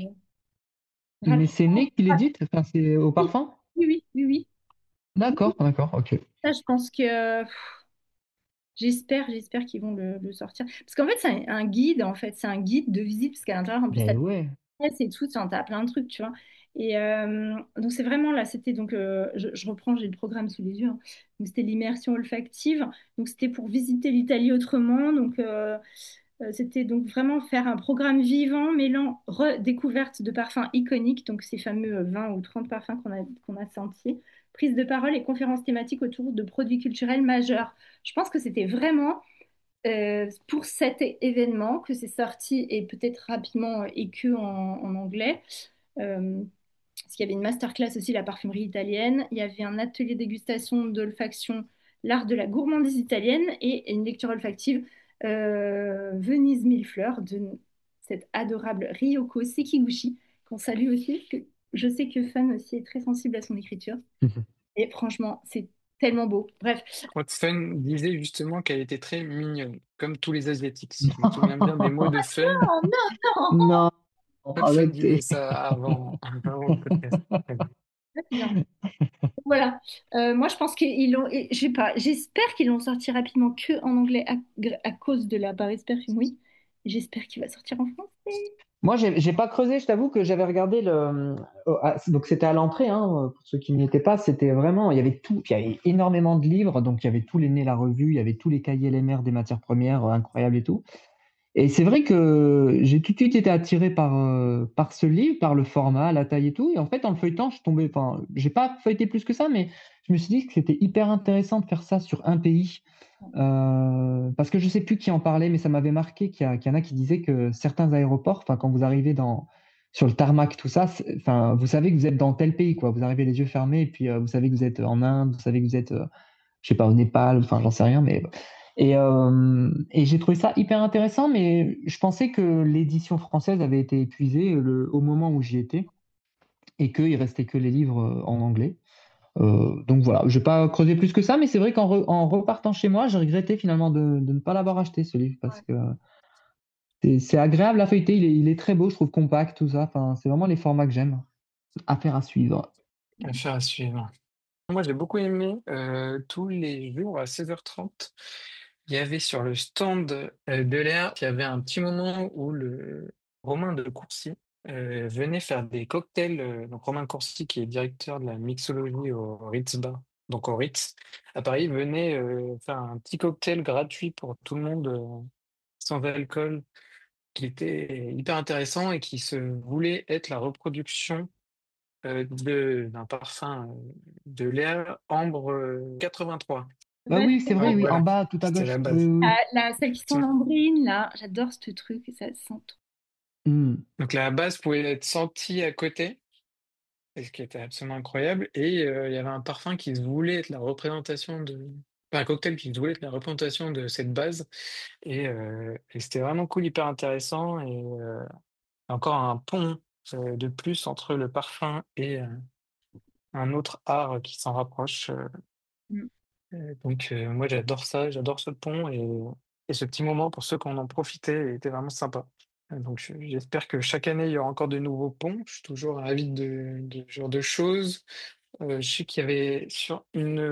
mais c'est rapidement. Né qui l'édite? Enfin, c'est au Oui, parfum? oui, oui, oui, oui. D'accord, d'accord, ok. Ça, je pense que j'espère qu'ils vont le sortir. Parce qu'en fait, c'est un guide, en fait, c'est un guide de visite, parce qu'à l'intérieur, en plus, Ben ouais. c'est tout, t'as plein de trucs, tu vois. Et donc c'est vraiment là, c'était donc, je reprends, j'ai le programme sous les yeux, hein. Donc c'était l'immersion olfactive. Donc c'était pour visiter l'Italie autrement. Donc c'était donc vraiment faire un programme vivant, mêlant redécouverte de parfums iconiques, donc ces fameux 20 ou 30 parfums qu'on a sentis, prise de parole et conférences thématiques autour de produits culturels majeurs. Je pense que c'était vraiment pour cet événement que c'est sorti et peut-être rapidement et que en anglais. Parce qu'il y avait une masterclass aussi, la parfumerie italienne. Il y avait un atelier dégustation d'olfaction, l'art de la gourmandise italienne et une lecture olfactive, Venise mille fleurs, de cette adorable Ryoko Sekiguchi, qu'on salue aussi, parce que je sais que Fan aussi est très sensible à son écriture. Et franchement, c'est tellement beau. Bref, Fun disait justement qu'elle était très mignonne, comme tous les Asiatiques. Si je me souviens bien des mots de Fun, oh non, non, Non, Fun disait arrêtez. ça avant le podcast. c'est bien. Voilà. Moi, je pense qu'ils l'ont. Je sais pas. J'espère qu'ils l'ont sorti rapidement que en anglais à cause de la Paris Perfume Week. J'espère qu'il va sortir en français. Moi, j'ai pas creusé, je t'avoue que j'avais regardé donc c'était à l'entrée, hein, pour ceux qui n'y étaient pas, c'était vraiment, il y avait tout, il y avait énormément de livres, donc il y avait tous les nez, la revue, il y avait tous les cahiers LMR des matières premières, incroyables et tout. Et c'est vrai que j'ai tout de suite été attiré par ce livre, par le format, la taille et tout. Et en fait, en le feuilletant, je suis tombé, enfin, j'ai pas feuilleté plus que ça, mais je me suis dit que c'était hyper intéressant de faire ça sur un pays. Parce que je sais plus qui en parlait, mais ça m'avait marqué qu'il y en a qui disaient que certains aéroports, enfin, quand vous arrivez sur le tarmac, tout ça, enfin, vous savez que vous êtes dans tel pays, quoi. Vous arrivez les yeux fermés, et puis vous savez que vous êtes en Inde, vous savez que vous êtes, je sais pas, au Népal, enfin, j'en sais rien, mais et j'ai trouvé ça hyper intéressant, mais je pensais que l'édition française avait été épuisée au moment où j'y étais et qu'il restait que les livres en anglais. Donc voilà, je vais pas creuser plus que ça, mais c'est vrai en repartant chez moi, j'ai regretté finalement de ne pas l'avoir acheté ce livre parce Ouais. que c'est agréable à feuilleter, il est très beau, je trouve compact, tout ça. Enfin, c'est vraiment les formats que j'aime. Affaire à suivre. Affaire à suivre. Moi, j'ai beaucoup aimé tous les jours à 16h30. Il y avait sur le stand de l'air, il y avait un petit moment où le Romain de Courcy venait faire des cocktails. Donc Romain de Courcy, qui est directeur de la mixologie au Ritz Bar, donc au Ritz, à Paris, venait faire un petit cocktail gratuit pour tout le monde, sans alcool, qui était hyper intéressant et qui se voulait être la reproduction d'un parfum de l'air Ambre 83. Bah Ouais, oui, c'est vrai, Donc oui, en voilà, bas, tout à c'était gauche. la Oui, base. oui, oui. celle qui sent l'ambrine, là, j'adore ce truc, ça sent trop. Hmm. Donc la base pouvait être sentie à côté, et ce qui était absolument incroyable. Et il y avait un parfum qui se voulait être la représentation de... Enfin, un cocktail qui se voulait être la représentation de cette base. Et c'était vraiment cool, hyper intéressant. Et encore un pont de plus entre le parfum et un autre art qui s'en rapproche. Mm. Donc moi j'adore ça, j'adore ce pont et ce petit moment pour ceux qui en ont profité était vraiment sympa. Donc j'espère que chaque année il y aura encore de nouveaux ponts. Je suis toujours ravi de ce genre de choses. Je sais qu'il y avait sur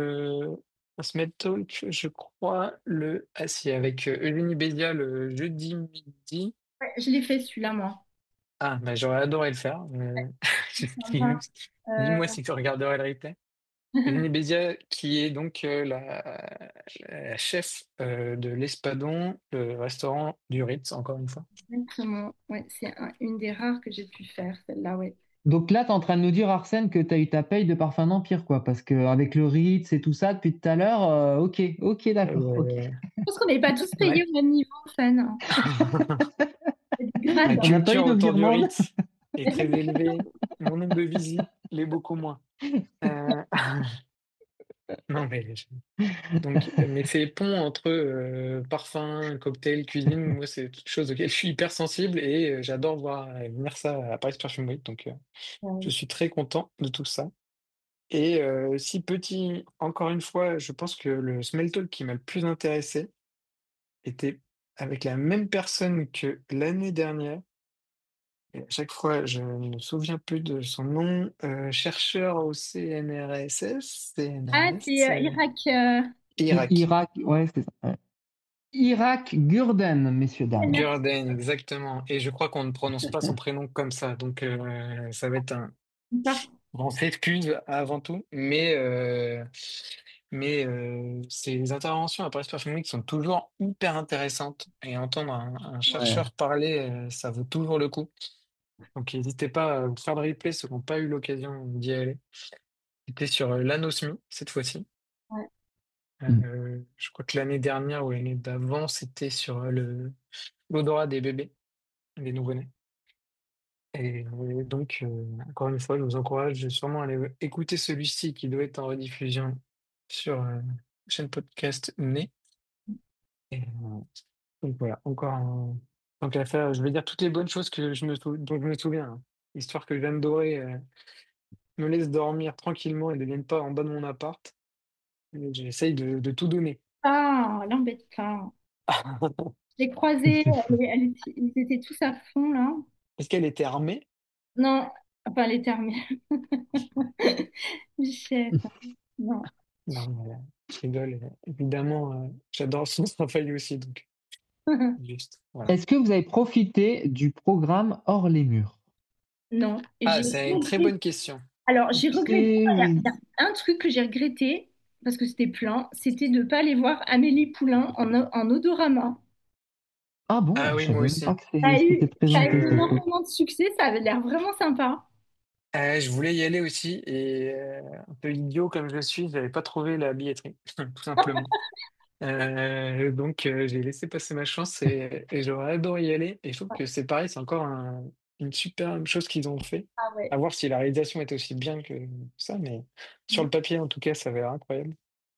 un Smell Talk, je crois, ah si, avec Eugénie Bédia le jeudi midi. Ouais, je l'ai fait celui-là, moi. Ah, bah, j'aurais adoré le faire. Sympa. Dis-moi Euh, si tu regarderais le replay. Eugénie Bédia, qui est donc la chef de l'Espadon, le restaurant du Ritz, encore une fois. Exactement. Ouais, c'est une des rares que j'ai pu faire, celle-là, ouais. Donc là, tu es en train de nous dire, Arsène, que tu as eu ta paye de parfum d'Empire, quoi. Parce qu'avec le Ritz et tout ça, depuis tout à l'heure, ok, ok, d'accord, ok. Euh, Je pense qu'on n'est pas tous ma, payés au même niveau, fan. Il y a des ma grades. On n'a pas eu culture de autour du virement. Ritz est très élevée. Mon nombre de visites l'est beaucoup moins. Euh, Non, donc, mais ces ponts entre parfum, cocktail, cuisine, moi, c'est quelque chose auquel je suis hyper sensible et j'adore voir venir ça à Paris Fashion Week. Donc, je Ouais. suis très content de tout ça. Et si petit, encore une fois, je pense que le Smell Talk qui m'a le plus intéressé était avec la même personne que l'année dernière. Et à chaque fois, je ne me souviens plus de son nom. Chercheur au CNRSS, Ah, c'est CNRS, Irak. Irak. Irak, ouais, c'est ça. Ouais. Irak Gurden, messieurs, dames. Gurden, exactement. Et je crois qu'on ne prononce pas son prénom comme ça. Donc, ça va être un. Par- On s'excuse avant tout. Mais ces interventions à Paris Fashion Week sont toujours hyper intéressantes. Et entendre un Ouais. chercheur parler, ça vaut toujours le coup. Donc, n'hésitez pas à vous faire le replay, ceux qui n'ont pas eu l'occasion d'y aller. C'était sur l'anosmie, cette fois-ci. ouais. Mm. Je crois que l'année dernière ou l'année d'avant, c'était sur l'odorat des bébés, des nouveau-nés. Et donc, encore une fois, je vous encourage sûrement à aller écouter celui-ci qui doit être en rediffusion sur la chaîne podcast Né. Et, donc voilà, encore un. Tant qu'à faire, je vais dire toutes les bonnes choses dont je me souviens, hein. Histoire que Jeanne Doré me laisse dormir tranquillement et ne vienne pas en bas de mon appart. Et j'essaye de tout donner. Ah, l'embête pas. Je l'ai croisée, ils étaient tous à fond là. Est-ce qu'elle était armée? Non, enfin les termes. Michel, non. Non, mais, je rigole. Évidemment, j'adore son travail aussi, donc juste. Voilà. Est-ce que vous avez profité du programme Hors les murs? Non. Et Ah, j'ai c'est une très regretté. bonne question. Alors, j'ai regretté. C'est... Il y a un truc que j'ai regretté, parce que c'était plein, c'était de ne pas aller voir Amélie Poulain en odorama. Ah bon, Ah je oui, moi savais même aussi. pas que c'était Ça a eu présenté ce truc. énormément de succès, ça avait l'air vraiment sympa. Je voulais y aller aussi et un peu idiot comme je suis, j'avais pas trouvé la billetterie, tout simplement. Donc j'ai laissé passer ma chance et j'aurais adoré y aller. Et je trouve que c'est pareil, c'est encore une super chose qu'ils ont fait. Ah ouais. À voir si la réalisation est aussi bien que ça, mais sur le papier, en tout cas, ça avait l'air incroyable.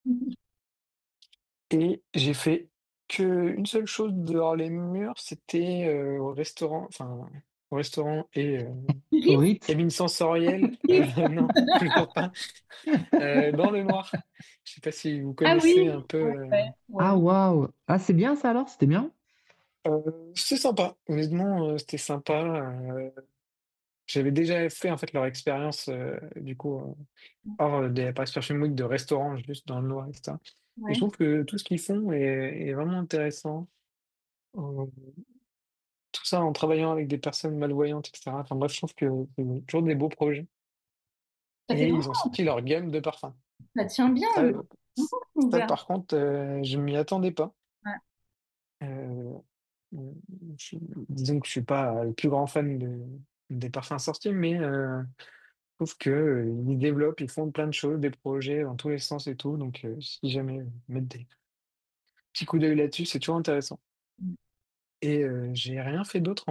Et j'ai fait que une seule chose dehors les murs, c'était au restaurant et Au Ritz, Ritz? cabine sensorielle. Ritz. Non, toujours pas. Dans le noir. Je sais pas si vous Ah connaissez oui. un peu. Ouais, Ah ouais. waouh! Ah, c'est bien ça alors? C'était bien? C'est sympa. Honnêtement, c'était sympa. J'avais déjà fait en fait leur expérience du coup hors des Paris Fashion Week de restaurants juste dans le noir, etc. Et je Ouais. trouve que tout ce qu'ils font est vraiment intéressant. Euh, Tout ça en travaillant avec des personnes malvoyantes, etc. Enfin bref, je trouve que c'est toujours des beaux projets. Ça fait Et vraiment, ils ont sorti leur gamme de parfums. ça tient bien, Ça, ça ouvert. par contre, je m'y attendais pas. Ouais. Euh, Disons que je suis pas le plus grand fan des parfums sortis, mais je trouve que ils développent, ils font plein de choses, des projets dans tous les sens et tout. Donc, si jamais mettre des petits coups d'œil là-dessus, c'est toujours intéressant. Et j'ai rien fait d'autre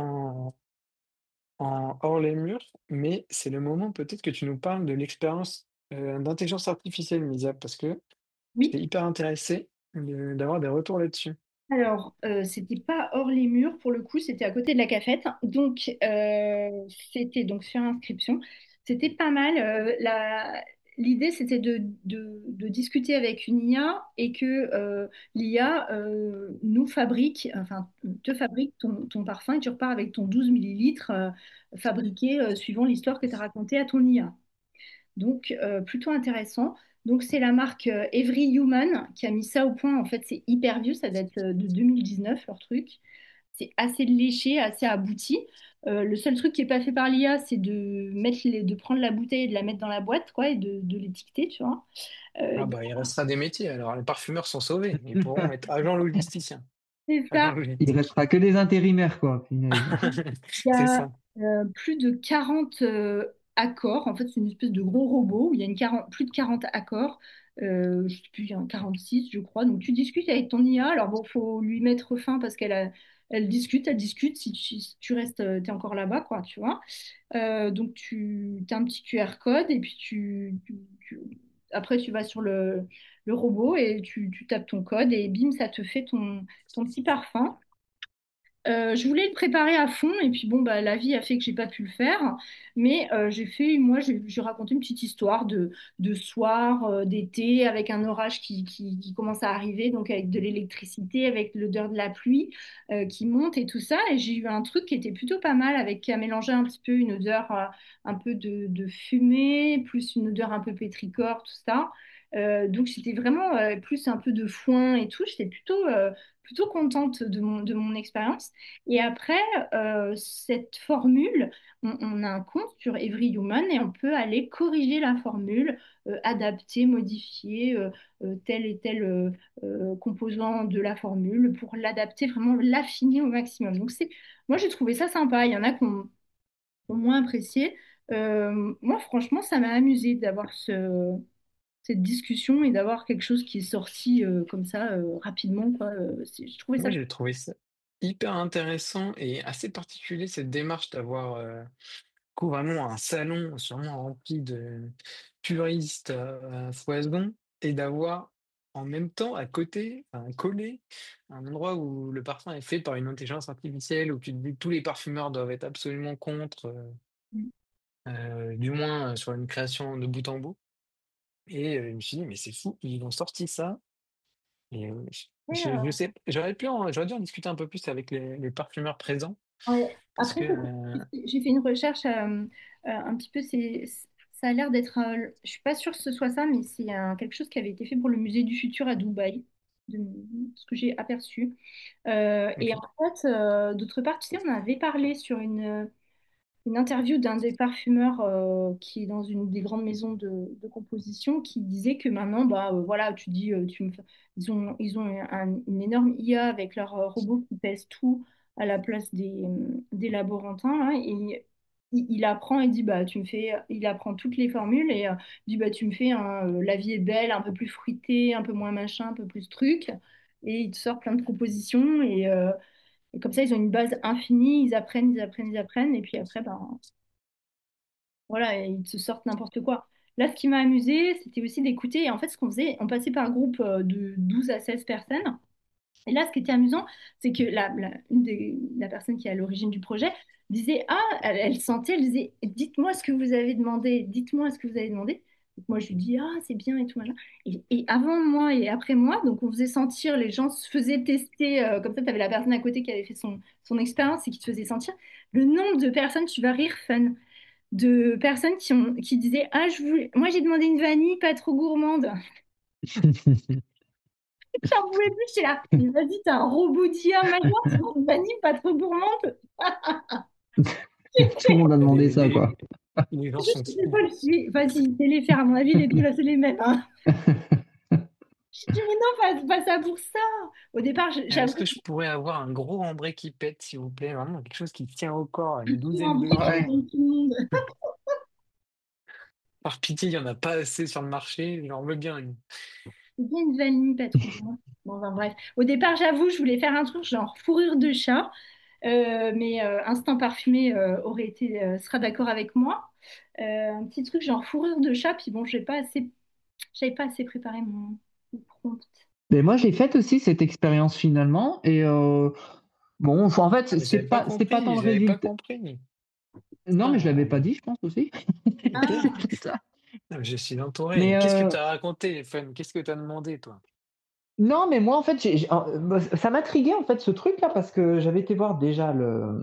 en hors les murs, mais c'est le moment peut-être que tu nous parles de l'expérience d'intelligence artificielle, Misa, parce que Oui. j'étais hyper intéressé d'avoir des retours là-dessus. Alors, c'était pas hors les murs pour le coup, c'était à côté de la cafette. Donc, c'était donc sur inscription. C'était pas mal. L'idée, c'était de discuter avec une IA et que l'IA nous fabrique, enfin, te fabrique ton parfum et tu repars avec ton 12 millilitres fabriqué suivant l'histoire que tu as racontée à ton IA. Donc, plutôt intéressant. Donc, c'est la marque Every Human qui a mis ça au point. En fait, c'est hyper vieux, ça date de 2019, leur truc. C'est assez léché, assez abouti. Le seul truc qui n'est pas fait par l'IA, c'est de prendre la bouteille et de la mettre dans la boîte, quoi, et de l'étiqueter, tu vois. Ah Il y bah, il restera des métiers, alors les parfumeurs sont sauvés, ils pourront être agents logisticiens. c'est Agents ça. Il logistiques. restera que des intérimaires, quoi, punaise. Il y C'est a ça. plus de 40 accords. En fait, c'est une espèce de gros robot où il y a plus de 40 accords. Je sais plus, il y en a 46, je crois. Donc, tu discutes avec ton IA. Alors, bon, faut lui mettre fin parce elle discute, elle discute. Si tu restes, t'es encore là-bas, quoi, tu vois. Donc, tu as un petit QR code et puis après, tu vas sur le robot et tu tapes ton code et bim, ça te fait ton petit parfum. Je voulais le préparer à fond et puis bon bah la vie a fait que j'ai pas pu le faire, mais j'ai raconté une petite histoire de soir d'été avec un orage qui commence à arriver, donc avec de l'électricité, avec l'odeur de la pluie qui monte et tout ça, et j'ai eu un truc qui était plutôt pas mal, avec qui a mélangé un petit peu une odeur un peu de fumée plus une odeur un peu pétrichor, tout ça. Donc c'était vraiment plus un peu de foin et tout. J'étais plutôt contente de mon expérience. Et après, cette formule, on a un compte sur Every Human et on peut aller corriger la formule, adapter, modifier tel et tel composant de la formule pour l'adapter, vraiment l'affiner au maximum. Donc moi, j'ai trouvé ça sympa. Il y en a qui ont moins apprécié. Moi, franchement, ça m'a amusé d'avoir cette discussion et d'avoir quelque chose qui est sorti comme ça rapidement, quoi. Je trouvais ça. Moi, j'ai trouvé ça hyper intéressant et assez particulier, cette démarche d'avoir vraiment un salon sûrement rempli de puristes à foison et d'avoir en même temps à côté, enfin, collé, un endroit où le parfum est fait par une intelligence artificielle, où tu te dis que tous les parfumeurs doivent être absolument contre, du moins sur une création de bout en bout. Et je me suis dit, mais c'est fou, ils ont sorti ça. Et Ouais, je sais, j'aurais dû en discuter un peu plus avec les parfumeurs présents, ouais. parce Après, que j'ai fait une recherche un petit peu, ça a l'air d'être, je suis pas sûre que ce soit ça, mais c'est quelque chose qui avait été fait pour le musée du futur à Dubaï, de ce que j'ai aperçu. Et en ok, fait, d'autre part, tu sais, on avait parlé sur une interview d'un des parfumeurs qui est dans une des grandes maisons de composition qui disait que maintenant, bah, voilà, tu dis, ils ont une énorme IA avec leur robot qui pèse tout à la place des laborantins, hein, et il apprend et dit, bah, il apprend toutes les formules et dit, bah, tu me fais la vie est belle, un peu plus fruitée, un peu moins machin, un peu plus truc. Et il te sort plein de propositions et comme ça, ils ont une base infinie, ils apprennent, ils apprennent, ils apprennent, et puis après, ben, voilà, et ils te sortent n'importe quoi. Là, ce qui m'a amusé, c'était aussi d'écouter. Et en fait, ce qu'on faisait, on passait par groupe de 12 à 16 personnes. Et là, ce qui était amusant, c'est que la personne qui est à l'origine du projet disait, ah, elle sentait, elle disait, dites-moi ce que vous avez demandé, dites-moi ce que vous avez demandé. Donc moi, je lui dis, ah, c'est bien et tout, machin. Et avant moi et après moi, donc on faisait sentir, les gens se faisaient tester, comme ça, tu avais la personne à côté qui avait fait son expérience et qui te faisait sentir. Le nombre de personnes, tu vas rire, fun, de personnes qui disaient, ah, moi, j'ai demandé une vanille pas trop gourmande. J'en pouvais plus, j'étais là. Mais vas-y, t'as un robot d'IA majeur, tu demandes une vanille pas trop gourmande. Tout le monde a demandé les, ça, quoi. les, les gens Je sont sais fous. pas, vas-y, les faire. À mon avis, les deux, là, c'est les mêmes, hein. Je dis, mais non, pas ça pour ça. Au départ, Est-ce j'avoue, que je pourrais avoir un gros ambré qui pète, s'il vous plaît? Vraiment, quelque chose qui tient au corps à un une petit douzaine de membrane qui Ouais. grammes. gagne tout le monde. Par pitié, il n'y en a pas assez sur le marché. J'en veux bien une. C'est bien une vanille pas trop gourmande. Bon, enfin, bref. Au départ, j'avoue, je voulais faire un truc genre fourrure de chat. Mais Instinct Parfumé sera d'accord avec moi. Un petit truc genre fourrure de chat, puis bon, j'avais pas assez préparé mon prompt. Mais moi, j'ai fait aussi cette expérience finalement. Et bon, en fait, Ah, mais c'est pas tant le j'avais pas résultat. compris. Non, mais je l'avais Ah, pas dit, je pense aussi. ok. C'est ça. Ah, je suis entouré. Mais Qu'est-ce que tu as raconté, Fun? Qu'est-ce que tu as demandé, toi? non, mais moi, en fait, bah, ça m'intriguait, en fait, ce truc-là, parce que j'avais été voir déjà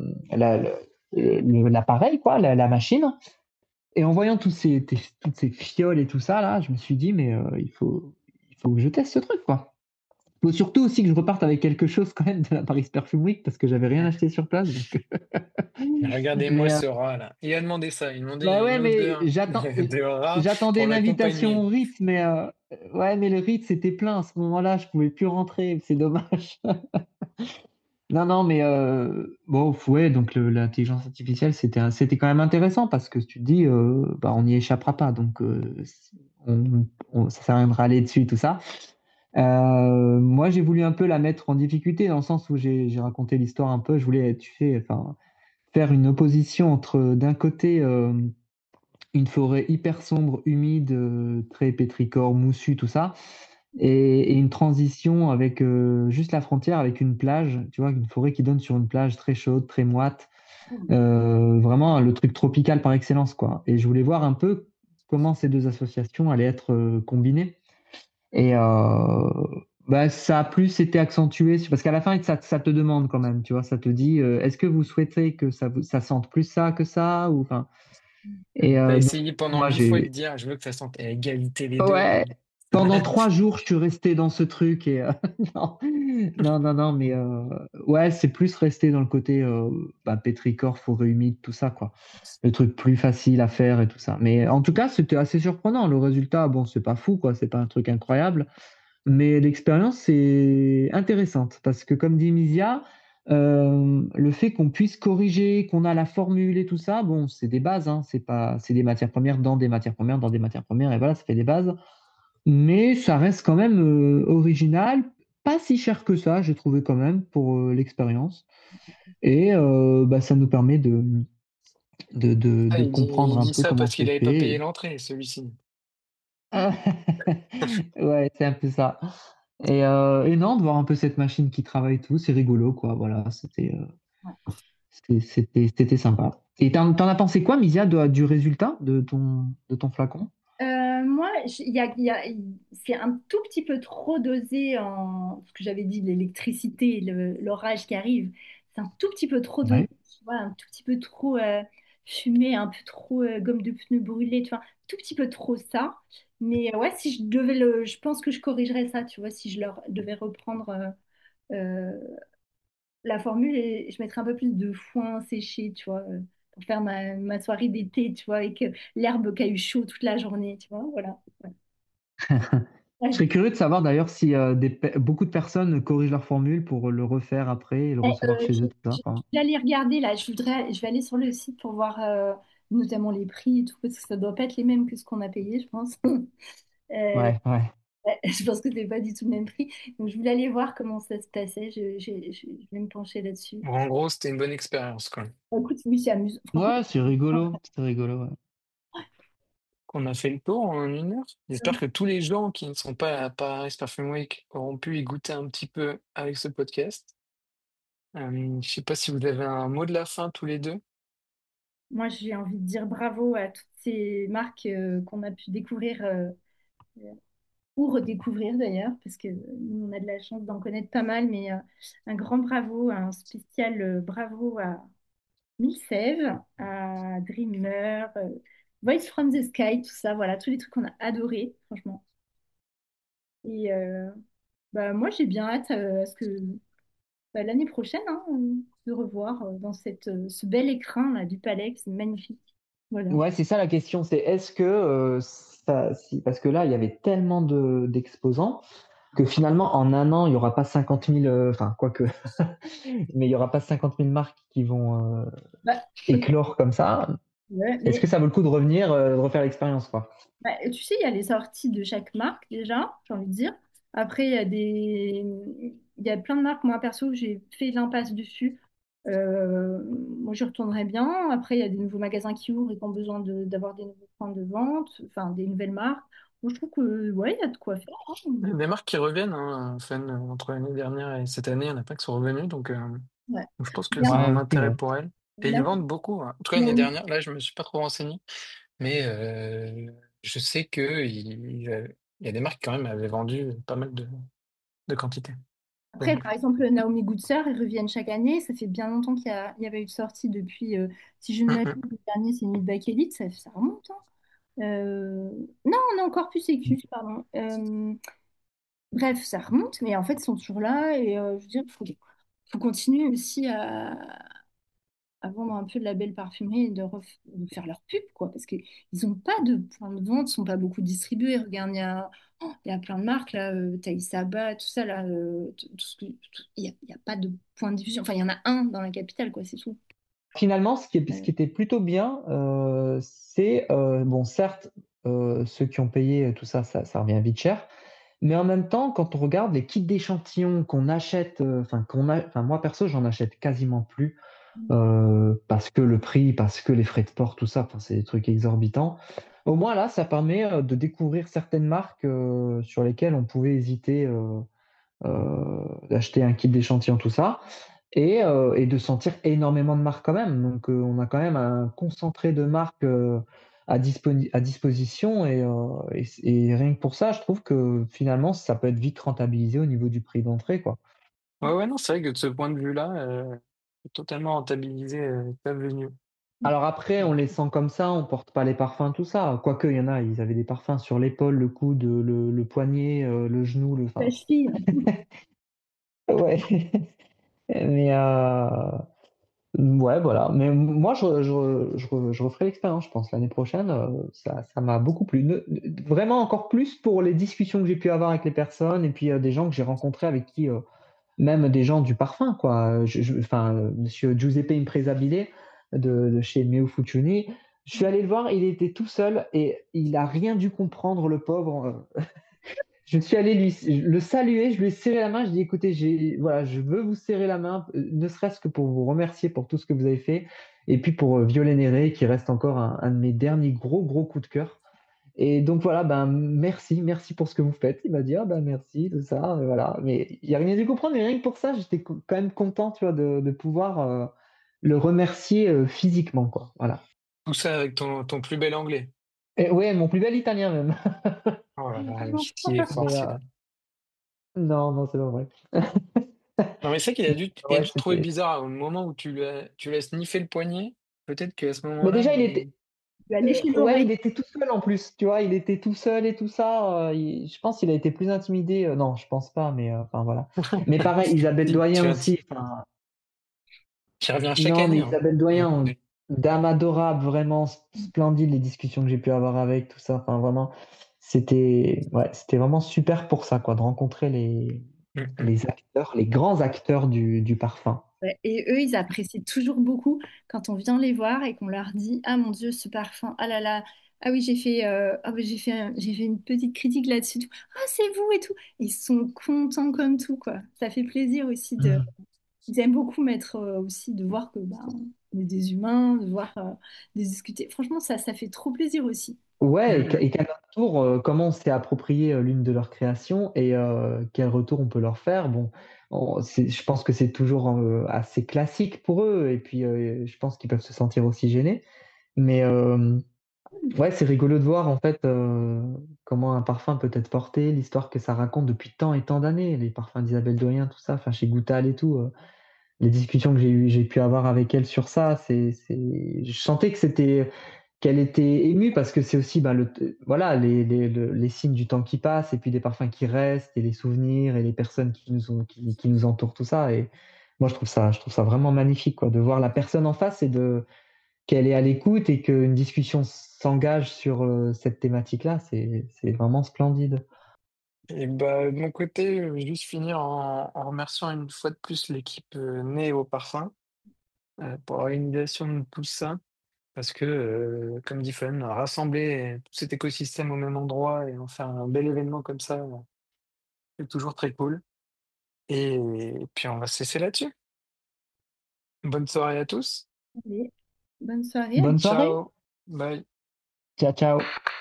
l'appareil, quoi, la machine. Et en voyant toutes ces fioles et tout ça, là, je me suis dit, mais il faut que je teste ce truc, quoi. Il faut surtout aussi que je reparte avec quelque chose quand même de la Paris Perfume Week, parce que j'avais rien acheté sur place. Donc... Regardez-moi Mais ce rat là. Il a demandé ça, il a demandé bah ouais, une mais odeur de rat j'attendais pour une invitation l'accompagner. au Ritz, mais ouais, mais le Ritz était plein à ce moment-là, je pouvais plus rentrer, c'est dommage. Non, non, mais bon, ouais, donc l'intelligence artificielle, c'était quand même intéressant parce que tu te dis, bah, on n'y échappera pas, donc ça sert à rien de râler dessus, tout ça. Moi, j'ai voulu un peu la mettre en difficulté dans le sens où j'ai raconté l'histoire un peu. Je voulais, tu sais, enfin, faire une opposition entre d'un côté une forêt hyper sombre, humide, très pétrichore, moussu, tout ça, et une transition avec juste la frontière avec une plage, tu vois, une forêt qui donne sur une plage très chaude, très moite, vraiment le truc tropical par excellence, quoi. Et je voulais voir un peu comment ces deux associations allaient être combinées. Et bah, ça a plus été accentué, parce qu'à la fin, ça te demande quand même, tu vois, ça te dit, est-ce que vous souhaitez que ça sente plus ça que ça, ou enfin. Et T'as donc, essayé pendant moi, 10 fois de dire, je veux que ça sente à égalité les deux, ouais, mais pendant 3 jours, je suis resté dans ce truc et non, non, non, non, mais ouais, c'est plus resté dans le côté bah, pétrichore, forêt humide, tout ça, quoi. Le truc plus facile à faire et tout ça. Mais en tout cas, c'était assez surprenant. Le résultat, bon, c'est pas fou, quoi, c'est pas un truc incroyable, mais l'expérience, c'est intéressante parce que, comme dit Misia, le fait qu'on puisse corriger, qu'on a la formule et tout ça, bon, c'est des bases, hein, c'est des matières premières dans des matières premières dans des matières premières, et voilà, ça fait des bases. Mais ça reste quand même original, pas si cher que ça, j'ai trouvé quand même pour l'expérience. Et bah, ça nous permet Ah, de il comprendre un dit peu ça comment parce qu'il c'est avait pas payé fait. l'entrée, celui-ci. Ouais, c'est un peu ça. Et non, de voir un peu cette machine qui travaille et tout, c'est rigolo, quoi. Voilà, c'était sympa. Et t'en as pensé quoi, Misia, du résultat de ton flacon? Moi, c'est un tout petit peu trop dosé en ce que j'avais dit, l'électricité, l'orage qui arrive. C'est un tout petit peu trop dosé, Ouais. tu vois, un tout petit peu trop fumé, un peu trop gomme de pneu brûlée, tu vois, un tout petit peu trop ça. Mais ouais, si je devais je pense que je corrigerais ça, tu vois, si je leur devais reprendre euh, la formule et je mettrais un peu plus de foin séché, tu vois, pour faire ma soirée d'été, tu vois, avec l'herbe qui a eu chaud toute la journée, tu vois, voilà. Ouais. Je Ouais. serais curieux de savoir d'ailleurs si beaucoup de personnes corrigent leur formule pour le refaire après et le Et, recevoir chez eux, tout ça. Enfin, je vais aller regarder là, je vais aller sur le site pour voir notamment les prix et tout, parce que ça doit pas être les mêmes que ce qu'on a payé, je pense. Euh, ouais, ouais. ouais, je pense que c'est pas du tout le même prix. Donc je voulais aller voir comment ça se passait. Je vais me pencher là-dessus. Bon, en gros, c'était une bonne expérience, quoi. Bah, écoute, oui, c'est amusant. Franchement, Ouais, c'est rigolo. C'est rigolo, ouais. Qu'on a fait le tour en 1 heure. J'espère que tous les gens qui ne sont pas à Paris Perfume Week auront pu y goûter un petit peu avec ce podcast. Je sais pas si vous avez un mot de la fin tous les deux. moi, j'ai envie de dire bravo à toutes ces marques qu'on a pu découvrir ou redécouvrir d'ailleurs, parce que nous, on a de la chance d'en connaître pas mal, mais un grand bravo, un spécial bravo à Mille Sèvres, à Dreamer, Voice from the Sky, tout ça, voilà, tous les trucs qu'on a adorés, franchement. Et bah, moi, j'ai bien hâte à ce que bah, l'année prochaine, hein, de revoir dans ce bel écrin là, du palais, c'est magnifique. Voilà. Ouais, c'est ça la question, c'est est-ce que parce que là, il y avait tellement d'exposants que finalement, en un an, il n'y aura pas 50 000, enfin, quoique, mais il n'y aura pas 50 000 marques qui vont Bah, éclore comme ça. ouais, Est-ce que mais ça vaut le coup de revenir, de refaire l'expérience, quoi? bah, tu sais, il y a les sorties de chaque marque déjà, j'ai envie de dire. Après, il y a plein de marques, moi perso, j'ai fait l'impasse dessus. Moi, j'y retournerai bien. Après, il y a des nouveaux magasins qui ouvrent et qui ont besoin d'avoir des nouveaux points de vente, enfin des nouvelles marques. Moi, je trouve que ouais, il y a de quoi faire, hein. Il y a des marques qui reviennent, hein, Fan, entre l'année dernière et cette année, il y en a pas qui sont revenus, Ouais. donc je pense que Bien, ça a Ouais, un aussi, intérêt ouais. pour elles. Et ils là, vendent beaucoup, hein. En tout cas, l'année Naomi, dernière, là, je me suis pas trop renseigné, mais je sais que il y a des marques qui quand même avaient vendu pas mal de quantité. après, Donc, par exemple, Naomi Goodsir, ils reviennent chaque année. Ça fait bien longtemps il y avait eu de sortie depuis, si je ne hum, m'abuse, hum. le dernier, c'est Mid Back Elite, ça remonte, hein. Non, on a encore plus sécu, pardon. Bref, ça remonte, mais en fait, ils sont toujours là. Et je veux dire, faut continuer aussi à vendre un peu de la belle parfumerie et de faire leur pub, quoi. Parce qu'ils n'ont pas de points de vente, ils sont pas beaucoup distribués. Regarde, il y a plein de marques, là, Thaïs Saba, tout ça, là. Il y a pas de point de diffusion. Enfin, il y en a un dans la capitale, quoi, c'est tout. Finalement, ce Euh, qui était plutôt bien, c'est, bon, certes, ceux qui ont payé tout ça, ça revient vite cher. Mais en même temps, quand on regarde les kits d'échantillons qu'on achète, enfin, enfin, moi perso, j'en achète quasiment plus. parce que le prix, parce que les frais de port, tout ça, enfin, c'est des trucs exorbitants. Au moins là, ça permet de découvrir certaines marques sur lesquelles on pouvait hésiter d'acheter un kit d'échantillon, tout ça, et de sentir énormément de marques quand même. Donc on a quand même un concentré de marques à disposition, et rien que pour ça, je trouve que finalement, ça peut être vite rentabilisé au niveau du prix d'entrée, quoi. Ouais, ouais, non, c'est vrai que de ce point de vue-là, faut totalement rentabiliser ta venue. Alors après, on les sent comme ça, on porte pas les parfums, tout ça. Quoique, il y en a, ils avaient des parfums sur l'épaule, le coude, le poignet, le genou, La enfin, cheville. ouais. Mais ouais, voilà. Mais moi, je referai l'expérience, je pense, l'année prochaine. Ça m'a beaucoup plu. Vraiment encore plus pour les discussions que j'ai pu avoir avec les personnes, et puis des gens que j'ai rencontrés avec qui, même des gens du parfum, quoi. Enfin, Monsieur Giuseppe Impresabile de chez Meo Fuccioni. Je suis allé le voir, il était tout seul et il a rien dû comprendre, le pauvre. Je suis allé le saluer, je lui ai serré la main, je dis écoutez, voilà, je veux vous serrer la main, ne serait-ce que pour vous remercier pour tout ce que vous avez fait, et puis pour Violet Néré, qui reste encore un de mes derniers gros coups de cœur. Et donc voilà, ben merci pour ce que vous faites. Il m'a dit ah ben merci, tout ça, voilà. Mais il a rien dû comprendre, mais rien que pour ça, j'étais quand même content, tu vois, de pouvoir le remercier physiquement, quoi. Voilà. Tout ça avec ton plus bel anglais. Et ouais, mon plus bel italien même. Oh là là, Vraiment qui est fort Mais celui-là. non, c'est pas vrai. Non, mais c'est vrai il a Ouais, dû te trouver c'était. bizarre au moment où tu l'as sniffé le poignet. Peut-être qu'à ce Mais moment-là, déjà, il était. Tu vas lécher Ouais, l'oreille. il était tout seul en plus, tu vois, il était tout seul et tout ça. Je pense qu'il a été plus intimidé. Non, je pense pas, mais enfin voilà. Mais pareil, Isabelle tu, Doyen vas- aussi. Enfin, tu reviens chaque non, mais année, hein. Isabelle Doyen, Ouais. dame adorable, vraiment splendide, les discussions que j'ai pu avoir avec, tout ça. Enfin, vraiment, c'était vraiment super pour ça, quoi, de rencontrer Mm, mm. les acteurs, les grands acteurs du parfum. Ouais, et eux, ils apprécient toujours beaucoup quand on vient les voir et qu'on leur dit, ah mon Dieu, ce parfum, ah là là, ah oui, j'ai fait une petite critique là-dessus, tout. Ah c'est vous et tout. Ils sont contents comme tout, quoi. Ça fait plaisir aussi de. Mhm. Ils aiment beaucoup mettre aussi de voir que bah, on est des humains, de voir, de discuter. Franchement, ça fait trop plaisir aussi. Ouais, Mm, et qu'à notre tour, comment on s'est approprié l'une de leurs créations, et quel retour on peut leur faire. Bon, je pense que c'est toujours assez classique pour eux, et puis je pense qu'ils peuvent se sentir aussi gênés. Mais ouais, c'est rigolo de voir en fait comment un parfum peut être porté, l'histoire que ça raconte depuis tant et tant d'années, les parfums d'Isabelle Doyen, tout ça, enfin chez Goutal et tout. Les discussions que j'ai pu avoir avec elle sur ça, je sentais que qu'elle était émue, parce que c'est aussi ben, voilà, les signes du temps qui passe, et puis des parfums qui restent, et les souvenirs, et les personnes qui nous entourent, tout ça. Et moi, je trouve ça vraiment magnifique, quoi, de voir la personne en face, qu'elle est à l'écoute, et qu'une discussion s'engage sur cette thématique-là. C'est vraiment splendide. Et bah, de mon côté, je vais juste finir en remerciant une fois de plus l'équipe Née au Parfum pour l'organisation de tout ça. Parce que, comme dit Fun, rassembler tout cet écosystème au même endroit et en faire un bel événement comme ça, c'est toujours très cool. Et puis on va se laisser là-dessus. Bonne soirée à tous. Allez, bonne soirée. Bonne soirée. Ciao. Bye. Ciao, ciao.